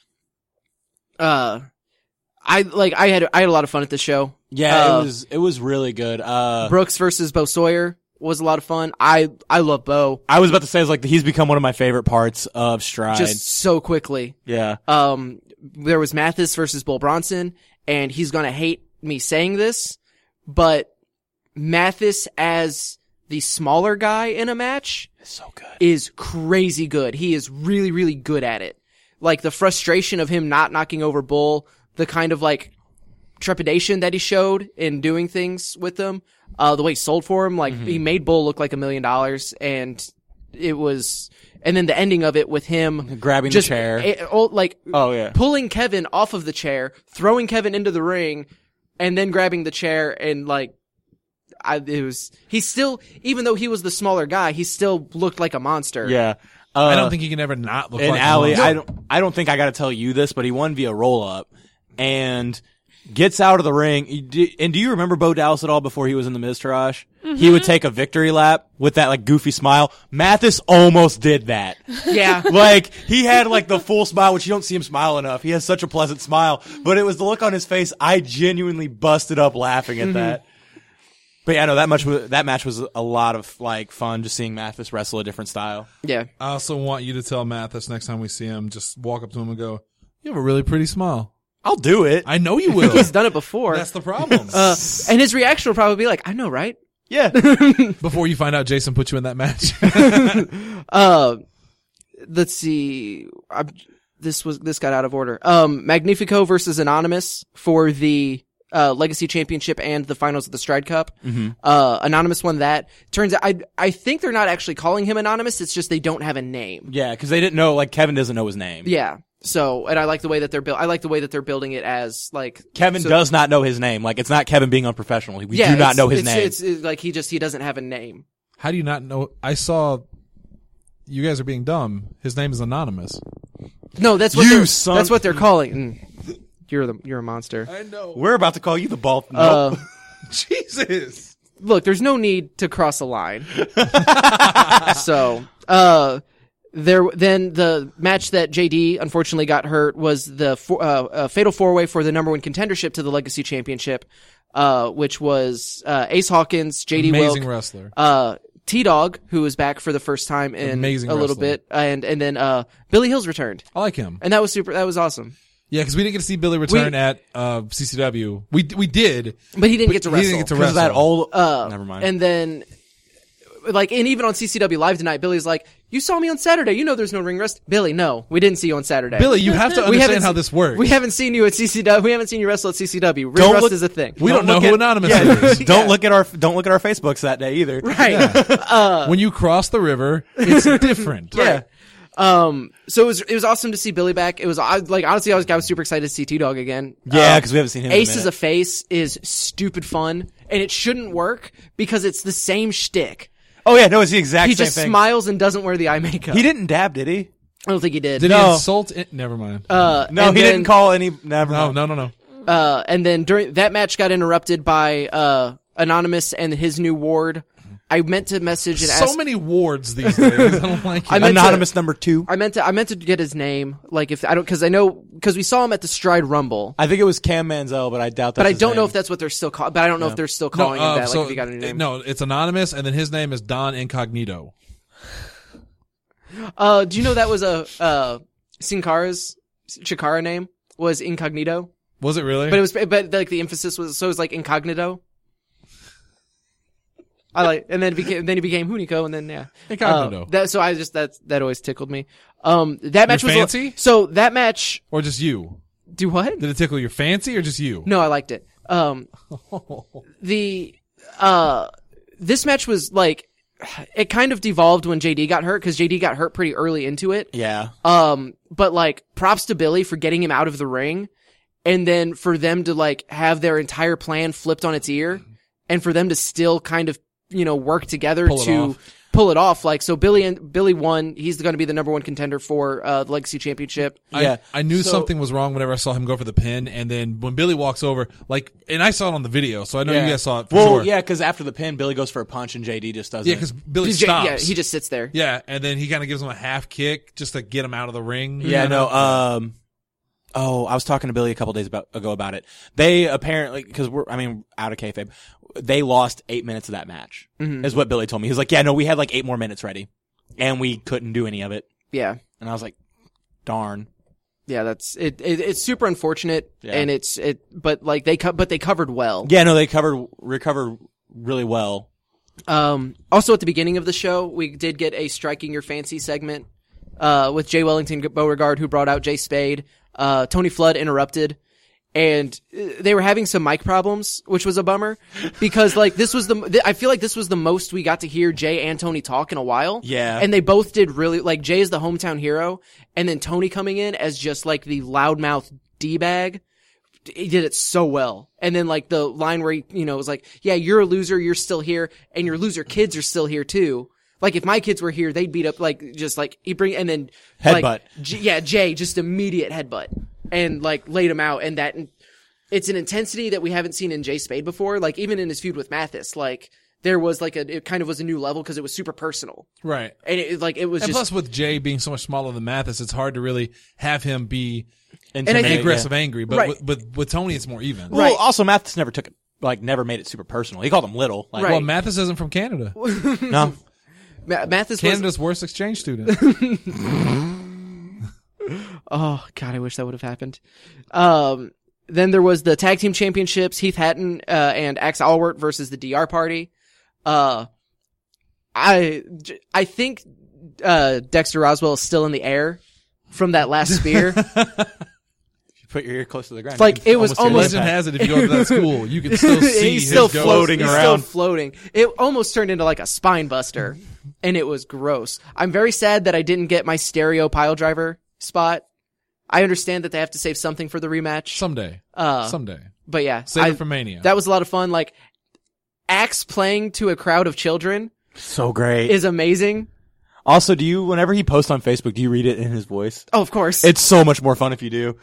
I had a lot of fun at this show. Yeah, it was really good. Brooks versus Bo Sawyer was a lot of fun. I love Bo I was about to say, it's like he's become one of my favorite parts of Stride. just so quickly. yeah. There was Mathis versus Bull Bronson, and he's gonna hate me saying this, but Mathis as the smaller guy in a match It's so good. is crazy good. He is really, really good at it. Like the frustration of him not knocking over Bull, the kind of like trepidation that he showed in doing things with them, the way he sold for him, like he made Bull look like $1 million, and it was, and then the ending of it with him Grabbing just the chair. like Yeah. pulling Kevin off of the chair, throwing Kevin into the ring, and then grabbing the chair and like, he still, even though he was the smaller guy, he still looked like a monster. Yeah. I don't think he can ever not look And like Ali, one. I don't think I got to tell you this, but he won via roll up and gets out of the ring. And do you remember Bo Dallas at all before he was in the Miztourage? He would take a victory lap with that like goofy smile. Mathis almost did that. Yeah. Like he had like the full smile, which you don't see him smile enough. He has such a pleasant smile, but it was the look on his face. I genuinely busted up laughing at that. But yeah, no, that match was a lot of like fun, just seeing Mathis wrestle a different style. Yeah. I also want you to tell Mathis next time we see him, just walk up to him and go, "You have a really pretty smile." I'll do it. I know you will. He's done it before. That's the problem. And his reaction will probably be like, I know, right? Yeah. Before you find out Jason put you in that match. Let's see. This got out of order. Magnifico versus Anonymous for the Legacy Championship and the finals of the Stride Cup. Anonymous won that. Turns out, I think they're not actually calling him Anonymous. It's just they don't have a name. Yeah, because they didn't know, like, Kevin doesn't know his name. Yeah. So, and I like the way that I like the way that they're building it as like Kevin does not know his name. Like, it's not Kevin being unprofessional. We do not know his name. It's like he doesn't have a name. How do you not know? I saw you guys are being dumb. His name is Anonymous. No, that's what You son- that's what they're calling. You're a monster. I know. We're about to call you the ball. No. Jesus. Look, there's no need to cross a line. So, then the match that JD unfortunately got hurt was the fatal 4-way for the number 1 contendership to the Legacy Championship, which was Ace Hawkins, JD Amazing Wilk, wrestler. T-Dog, who was back for the first time in Amazing a little wrestler. bit, and then Billy Hills returned, I like him. and that was awesome. Yeah, because we didn't get to see Billy return at CCW. We did, But he didn't get to he wrestle. didn't get to Because of that wrestle. old. Never mind. And then, like, and even on CCW Live tonight, Billy's like, "You saw me on Saturday. You know there's no ring rust." Billy, no, we didn't see you on Saturday. Billy, you have to We haven't understand how se- this works. We haven't seen you at CCW. We haven't seen you wrestle at CCW. Ring Don't rust look- is a thing. We don't know look who at- Anonymous Yeah, is. don't look at our Facebooks that day either. Right. When you cross the river, it's different. Yeah. So it was awesome to see Billy back. It was like, honestly, I was super excited to see T-Dog again. Yeah, because we haven't seen him. Ace in a as a minute. face is stupid fun, and it shouldn't work because it's the same shtick. Oh yeah, no, it's the exact He same just thing. smiles and doesn't wear the eye makeup. He didn't dab, did he? I don't think he did. Did No. he insult it? Never mind. No, and he then- didn't call any. Never no, mind. no. And then during that match got interrupted by Anonymous and his new ward. I meant to message and So ask. many wards these days. I don't like it. I meant to- Anonymous number 2. I meant to get his name. Like if I don't, because we saw him at the Stride Rumble. I think it was Cam Manziel, but I doubt that. But I don't know if that's what they're still calling. But I don't know if they're still calling him that. so- Like if he got a new name. No, it's Anonymous, and then his name is Don Incognito. Do you know that was Sin Cara's Chikara name was Incognito, Was it really? but like the emphasis was so it was like Incognito. And then he became Hunico, and then yeah, Incognito. that always tickled me. That match was fancy? So that match, Or just you? do what? Did it tickle your fancy or just you? No, I liked it. This match was like, it kind of devolved when JD got hurt, because JD got hurt pretty early into it. Yeah. But like, props to Billy for getting him out of the ring and then for them to like have their entire plan flipped on its ear, and for them to still kind of work together to pull it off. Like, so Billy won. He's going to be the number one contender for the Legacy Championship. I knew something was wrong whenever I saw him go for the pin, and then when Billy walks over, like, and I saw it on the video, so I know you guys saw it for sure. Yeah, because after the pin, Billy goes for a punch, and JD just doesn't. Yeah, because Billy stops. Yeah, he just sits there. Yeah, and then he kind of gives him a half kick just to get him out of the ring. Yeah, no. I was talking to Billy a couple days ago about it. They apparently, because out of kayfabe, they lost 8 minutes of that match, is what Billy told me. He was like, yeah, no, we had like 8 more minutes ready, and we couldn't do any of it. Yeah. And I was like, darn. Yeah, that's it. It's super unfortunate, and but they covered well. Yeah, no, they recovered really well. Also at the beginning of the show, we did get a Striking Your Fancy segment, with Jay Wellington Beauregard, who brought out Jay Spade. Tony Flood interrupted, and they were having some mic problems, which was a bummer, because like I feel like this was the most we got to hear Jay and Tony talk in a while. Yeah. And they both did really, like, Jay is the hometown hero, and then Tony coming in as just like the loudmouth D-bag. He did it so well. And then like the line where he, was like, yeah, you're a loser, you're still here, and your loser kids are still here too. Like, if my kids were here, they'd beat up, like, just, like, and then, headbutt. Like, Jay, just immediate headbutt. And, like, laid him out. And it's an intensity that we haven't seen in Jay Spade before. Like, even in his feud with Mathis, like, there was, like, it kind of was a new level because it was super personal. Right. And it was and just. plus, with Jay being so much smaller than Mathis, it's hard to really have him be aggressive, angry. But right. with Tony, it's more even. Well, also, Mathis never made it super personal. He called him little. Like, right. Well, Mathis isn't from Canada. No. Mathis Canada's worst exchange student. Oh, God, I wish that would have happened. Then there was the tag team championships, Heath Hatton, and Axe Allward versus the DR Party. I think, Dexter Roswell is still in the air from that last spear. Put your ear close to the ground. Like, it was almost. Legend has it, if you go to that school, you can still see he's his still ghost. floating He's around. still floating. It almost turned into like a spine buster, and it was gross. I'm very sad that I didn't get my stereo pile driver spot. I understand that they have to save something for the rematch. Someday. But yeah. Save it for Mania. That was a lot of fun. Like, Axe playing to a crowd of children so great. is amazing. Also, whenever he posts on Facebook, do you read it in his voice? Oh, of course. It's so much more fun if you do.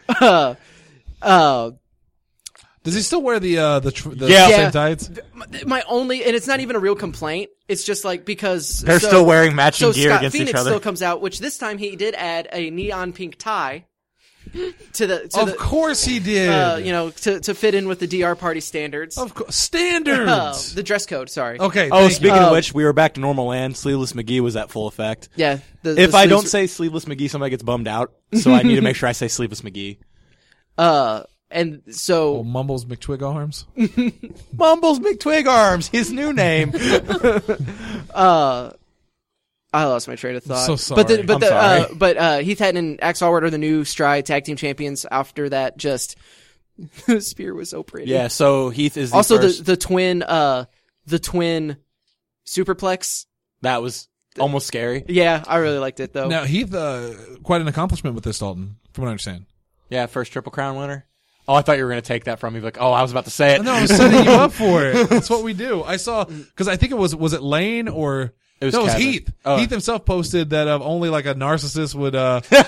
Does he still wear the Yeah. same tights? My only, and it's not even a real complaint. It's just like, because They're still wearing matching gear Scott against Phoenix each other. still comes out, which this time he did add a neon pink tie Of course he did. to fit in with the DR Party standards. Of course. Standards. The dress code, sorry. Okay. Oh, thank speaking you. of which, we were back to normal land. Sleeveless McGee was at full effect. Yeah. If I don't say Sleeveless McGee, somebody gets bummed out. So I need to make sure I say Sleeveless McGee. And so. Oh, Mumbles McTwig arms. Mumbles McTwig Arms, his new name. I lost my train of thought. So sorry. sorry. Heath Hatton and Axe Allward are the new Stride Tag Team Champions. After that, just Spear was so pretty. Yeah. So Heath is also first. the twin superplex. That was almost scary. Yeah, I really liked it though. Now, Heath, quite an accomplishment with this, Dalton, from what I understand. Yeah, first Triple Crown winner. Oh, I thought you were going to take that from me. Like, I was about to say it. No, I'm setting you up for it. That's what we do. I saw, because I think it was it Lane or... It was no, it was Kevin. Heath. Oh. Heath himself posted that only like a narcissist would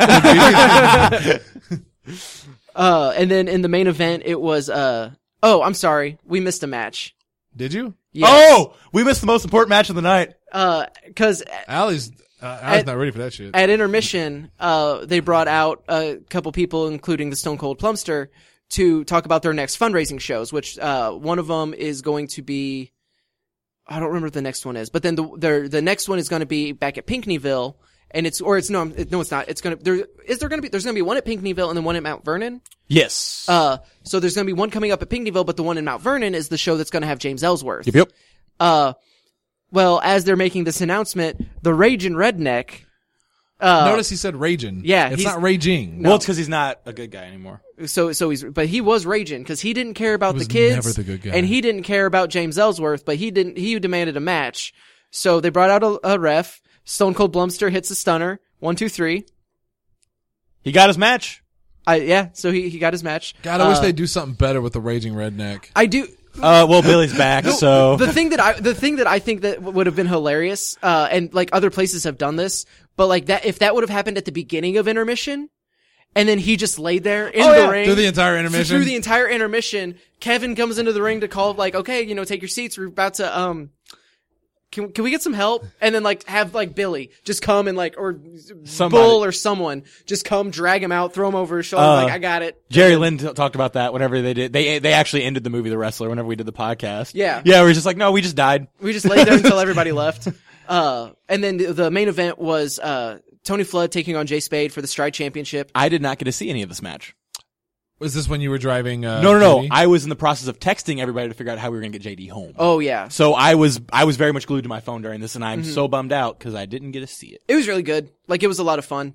And then in the main event, it was I'm sorry, we missed a match. Did you? Yes. Oh, we missed the most important match of the night. Because Allie's not ready for that shit. at intermission, they brought out a couple people, including the Stone Cold Plumster, to talk about their next fundraising shows, which one of them is going to be, I don't remember what the next one is, but then the next one is going to be back at Pinckneyville, and it's not. It's going to there's going to be one at Pinckneyville and then one at Mount Vernon. Yes. So there's going to be one coming up at Pinckneyville, but the one in Mount Vernon is the show that's going to have James Ellsworth. Yep. Well, as they're making this announcement, the Ragin' Redneck. Notice he said raging. Yeah, It's he's- not raging. Well, it's because he's not a good guy anymore. But he was raging because he didn't care about He was the kids. never the good guy. And he didn't care about James Ellsworth, but he demanded a match. So they brought out a ref. Stone Cold Blumster hits a stunner. 1, 2, 3. He got his match. So he got his match. God, I wish they'd do something better with the Raging Redneck. I do. Well, Billy's back, so The thing that I think that would have been hilarious, and like other places have done this, but like that, if that would have happened at the beginning of intermission, and then he just laid there in the ring Through the entire intermission? Through the entire intermission, Kevin comes into the ring to call, like, okay, take your seats. We're about to, can we get some help? And then like have like Billy just come and like, or Somebody. Bull or someone just come, drag him out, throw him over his shoulder, like, I got it. Jerry Lynn talked about that whenever they did. They actually ended the movie The Wrestler whenever we did the podcast. Yeah. Yeah, we were just like, no, we just died. We just laid there until everybody left. And then the main event was, Tony Flood taking on Jay Spade for the Stride Championship. I did not get to see any of this match. Was this when you were driving? No. JD? I was in the process of texting everybody to figure out how we were going to get JD home. Oh yeah. So I was very much glued to my phone during this, and I'm so bummed out because I didn't get to see it. It was really good. Like, it was a lot of fun.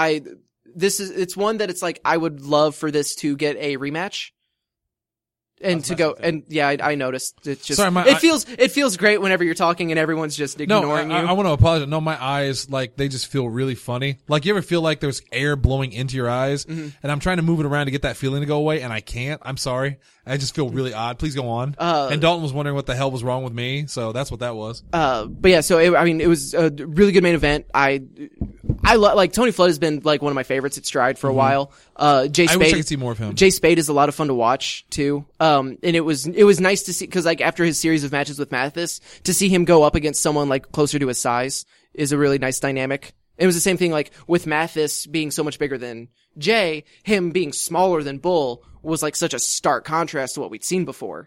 It's one that it's like, I would love for this to get a rematch. And to go, and yeah, I noticed. It's just, Sorry, it feels great whenever you're talking and everyone's just ignoring you. I want to apologize. No, my eyes, like, they just feel really funny. Like, you ever feel like there's air blowing into your eyes? And I'm trying to move it around to get that feeling to go away, and I can't. I'm sorry. I just feel really odd. Please go on. And Dalton was wondering what the hell was wrong with me, so that's what that was. But yeah, so it was a really good main event. I like Tony Flood has been like one of my favorites at Stride for a while. Jay Spade, I wish I could see more of him. Jay Spade is a lot of fun to watch too. And it was nice to see, cause like after his series of matches with Mathis, to see him go up against someone like closer to his size is a really nice dynamic. It was the same thing like with Mathis being so much bigger than Jay, him being smaller than Bull was like such a stark contrast to what we'd seen before.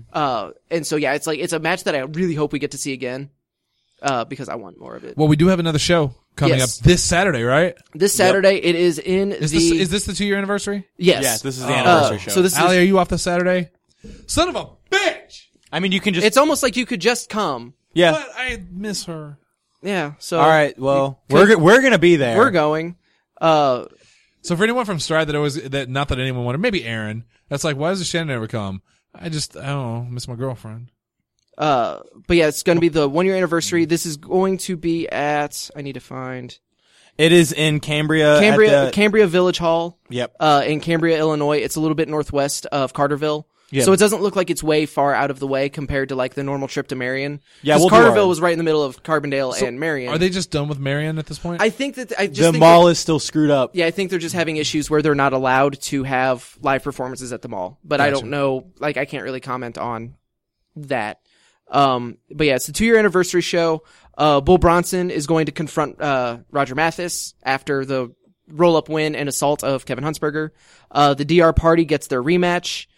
And so yeah, it's a match that I really hope we get to see again. Because I want more of it. Well, we do have another show coming up this Saturday, right? This Saturday, it is in Is this the 2-year anniversary? Yes. Yes, this is the anniversary show. So this Allie, is, are you off this Saturday? Son of a bitch! I mean, you can just. it's almost like you could just come. Yeah. But I miss her. Yeah, so. All right. Well, we're going to be there. We're going. So for anyone from Stride not that anyone wanted, maybe Aaron, that's like, why does Shannon never come? I don't know, miss my girlfriend. But yeah, it's going to be the 1-year anniversary. This is going to be at, I need to find. It is in Cambria. Cambria Village Hall. Yep. In Cambria, Illinois. It's a little bit northwest of Carterville. Yeah. So it doesn't look like it's way far out of the way compared to like the normal trip to Marion. Yeah, 'Cause we'll do Carterville our- was right in the middle of Carbondale and Marion. Are they just done with Marion at this point? I think that The mall is still screwed up. Yeah, I think they're just having issues where they're not allowed to have live performances at the mall. But I don't know, like, I can't really comment on that. But yeah, it's the 2-year anniversary show. Bull Bronson is going to confront, Roger Mathis after the roll-up win and assault of Kevin Huntsberger. The DR Party gets their rematch.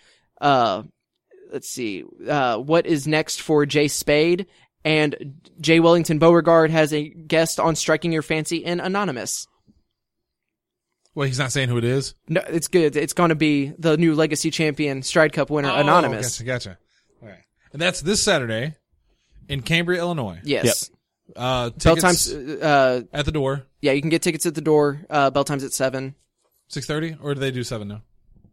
Let's see, what is next for Jay Spade? And Jay Wellington Beauregard has a guest on Striking Your Fancy in Anonymous. Well, he's not saying who it is. No, it's good. It's going to be the new Legacy Champion Stride Cup winner, Anonymous. Gotcha. All right. And that's this Saturday in Cambria, Illinois. Yes. Bell times, at the door. Yeah, you can get tickets at the door. Bell times at 7. 6:30, or do they do 7 now?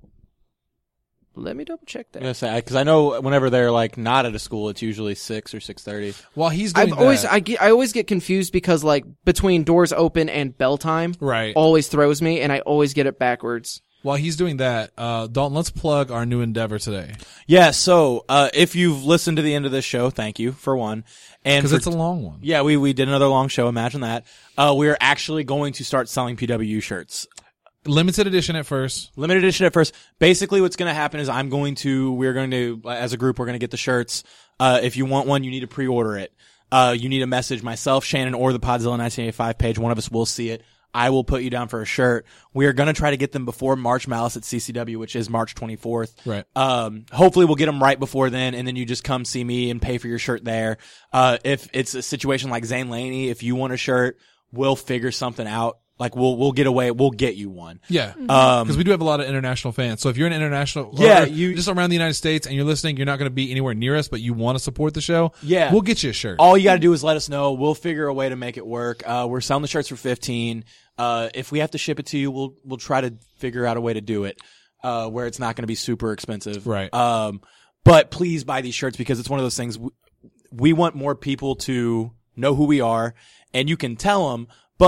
Let me double check that. I'm gonna say because I know whenever they're like not at a school, it's usually 6 or 6:30. While he's doing I always get confused because like between doors open and bell time, right, always throws me, and I always get it backwards. While he's doing that, Dalton, let's plug our new endeavor today. Yeah, so if you've listened to the end of this show, thank you for one. And because it's a long one. Yeah, we did another long show. Imagine that. We're actually going to start selling PWU shirts. Limited edition at first. Limited edition at first. Basically, what's going to happen is we're going to, as a group, we're going to get the shirts. If you want one, you need to pre-order it. You need to message myself, Shannon, or the Podzilla 1985 page. One of us will see it. I will put you down for a shirt. We are going to try to get them before March Malice at CCW, which is March 24th. Right. Hopefully we'll get them right before then, and then you just come see me and pay for your shirt there. If it's a situation like Zane Laney, if you want a shirt, we'll figure something out. Like we'll get you one. Yeah. Because we do have a lot of international fans. So if you're an international, you just around the United States and you're listening, you're not going to be anywhere near us, but you want to support the show. Yeah. We'll get you a shirt. All you got to do is let us know. We'll figure a way to make it work. We're selling the shirts for $15. If we have to ship it to you, we'll try to figure out a way to do it, where it's not going to be super expensive. Right. But please buy these shirts because it's one of those things we want more people to know who we are, and you can tell them, but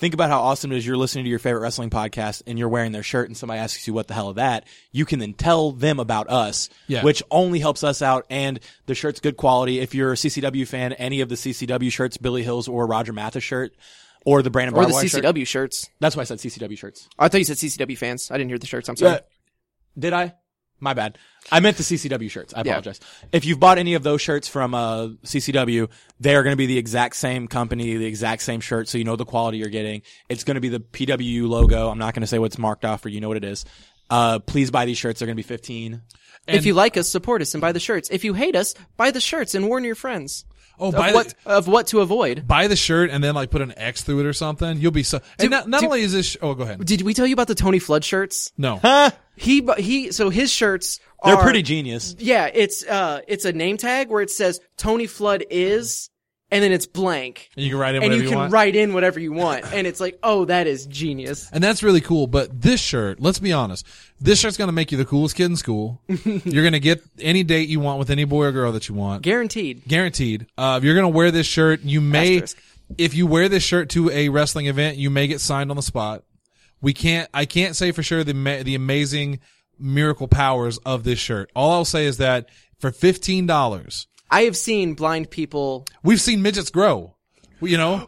think about how awesome it is. You're listening to your favorite wrestling podcast and you're wearing their shirt and somebody asks you what the hell is that. You can then tell them about us, which only helps us out. And the shirt's good quality. If you're a CCW fan, any of the CCW shirts, Billy Hill's or Roger Mathis shirt, or the Brandon Or the Barbwire CCW shirt. shirts. That's why I said CCW shirts. I thought you said CCW fans. I didn't hear the shirts. I'm sorry. Did I? My bad. I meant the CCW shirts. I apologize. If you've bought any of those shirts from CCW, they are going to be the exact same company, the exact same shirt, so you know the quality you're getting. It's going to be the PWU logo. I'm not going to say what's marked off, or you know what it is. Please buy these shirts. They're going to be $15. If you like us, support us and buy the shirts. If you hate us, buy the shirts and warn your friends. Oh, of what to avoid. Buy the shirt and then like put an X through it or something. You'll be so. And not only is this. Oh, go ahead. Did we tell you about the Tony Flood shirts? No. So his shirts They're are pretty genius. Yeah, it's a name tag where it says Tony Flood is, and then it's blank. And you can write in and whatever you can want. write in whatever you want, and it's like, oh, that is genius. And that's really cool. But this shirt, let's be honest, this shirt's going to make you the coolest kid in school. You're going to get any date you want with any boy or girl that you want. Guaranteed. Guaranteed. If you're going to wear this shirt, you may, Asterisk. if you wear this shirt to a wrestling event, you may get signed on the spot. I can't say for sure the amazing miracle powers of this shirt. All I'll say is that for $15, I have seen blind people. we've seen midgets grow. You know,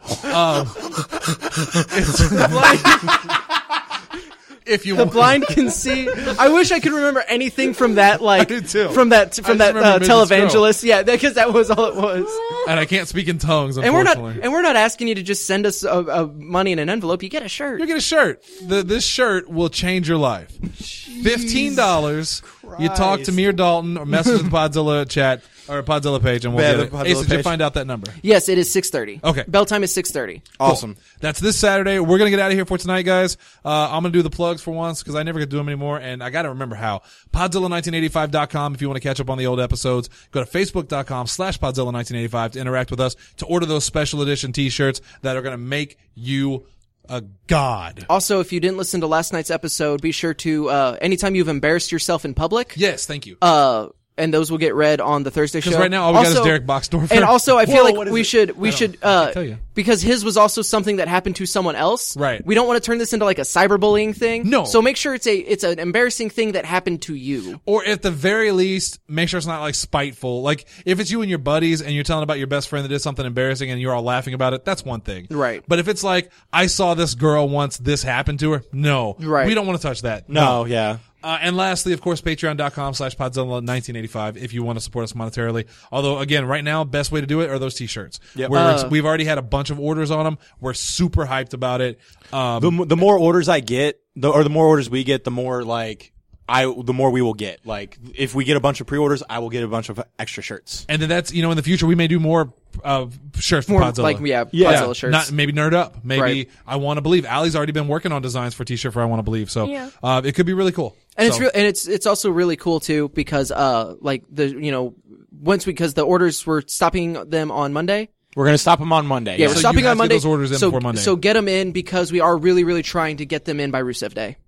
if you The blind can see. I wish I could remember anything from that, like I do too. from that remember midgets televangelist. Yeah, because that was all it was. and I can't speak in tongues, And unfortunately. we're not asking you to just send us a money in an envelope. You get a shirt. You get a shirt. This shirt will change your life. $15. You talk to me or Dalton or message the Podzilla chat or Podzilla page and we'll Yeah, get the it. Podzilla Ace, did you page. find out that number? Yes, it is 6:30. Okay. Bell time is 6:30. Awesome. That's this Saturday. We're going to get out of here for tonight, guys. I'm going to do the plugs for once because I never get to do them anymore, and I got to remember how. Podzilla1985.com if you want to catch up on the old episodes. Go to Facebook.com/Podzilla1985 to interact with us, to order those special edition t-shirts that are going to make you a god. Also, if you didn't listen to last night's episode, be sure to anytime you've embarrassed yourself in public, Yes, thank you. and those will get read on the Thursday show. Because right now all we got is Derek Boxdorfer. And also, I feel Whoa, like what is we it? should can't tell you. because his was also something that happened to someone else. Right. We don't want to turn this into like a cyberbullying thing. No. So make sure it's an embarrassing thing that happened to you. Or at the very least, make sure it's not like spiteful. Like if it's you and your buddies and you're telling about your best friend that did something embarrassing and you're all laughing about it, that's one thing. Right. But if it's like, I saw this girl once, this happened to her, no. Right. We don't want to touch that. No, yeah. And lastly, of course, patreon.com/Podzilla1985 if you want to support us monetarily. Although, again, right now, best way to do it are those t-shirts. Yep. We've already had a bunch of orders on them. We're super hyped about it. The more orders I get, the more orders we get, the more the more we will get. Like, if we get a bunch of pre-orders, I will get a bunch of extra shirts. And then that's, in the future, we may do more shirts for More Podzilla. like Podzilla shirts. Not maybe Nerd Up. Maybe Right. I Want to Believe. Allie's already been working on designs for t-shirt for I Want to Believe. So Yeah. it could be really cool. And So- it's also really cool too because because the orders were stopping them on Monday. We're going to stop them on Monday. Yeah, we're So stopping you have on to get Monday. those orders in before Monday. So get them in because we are really, really trying to get them in by Rusev Day.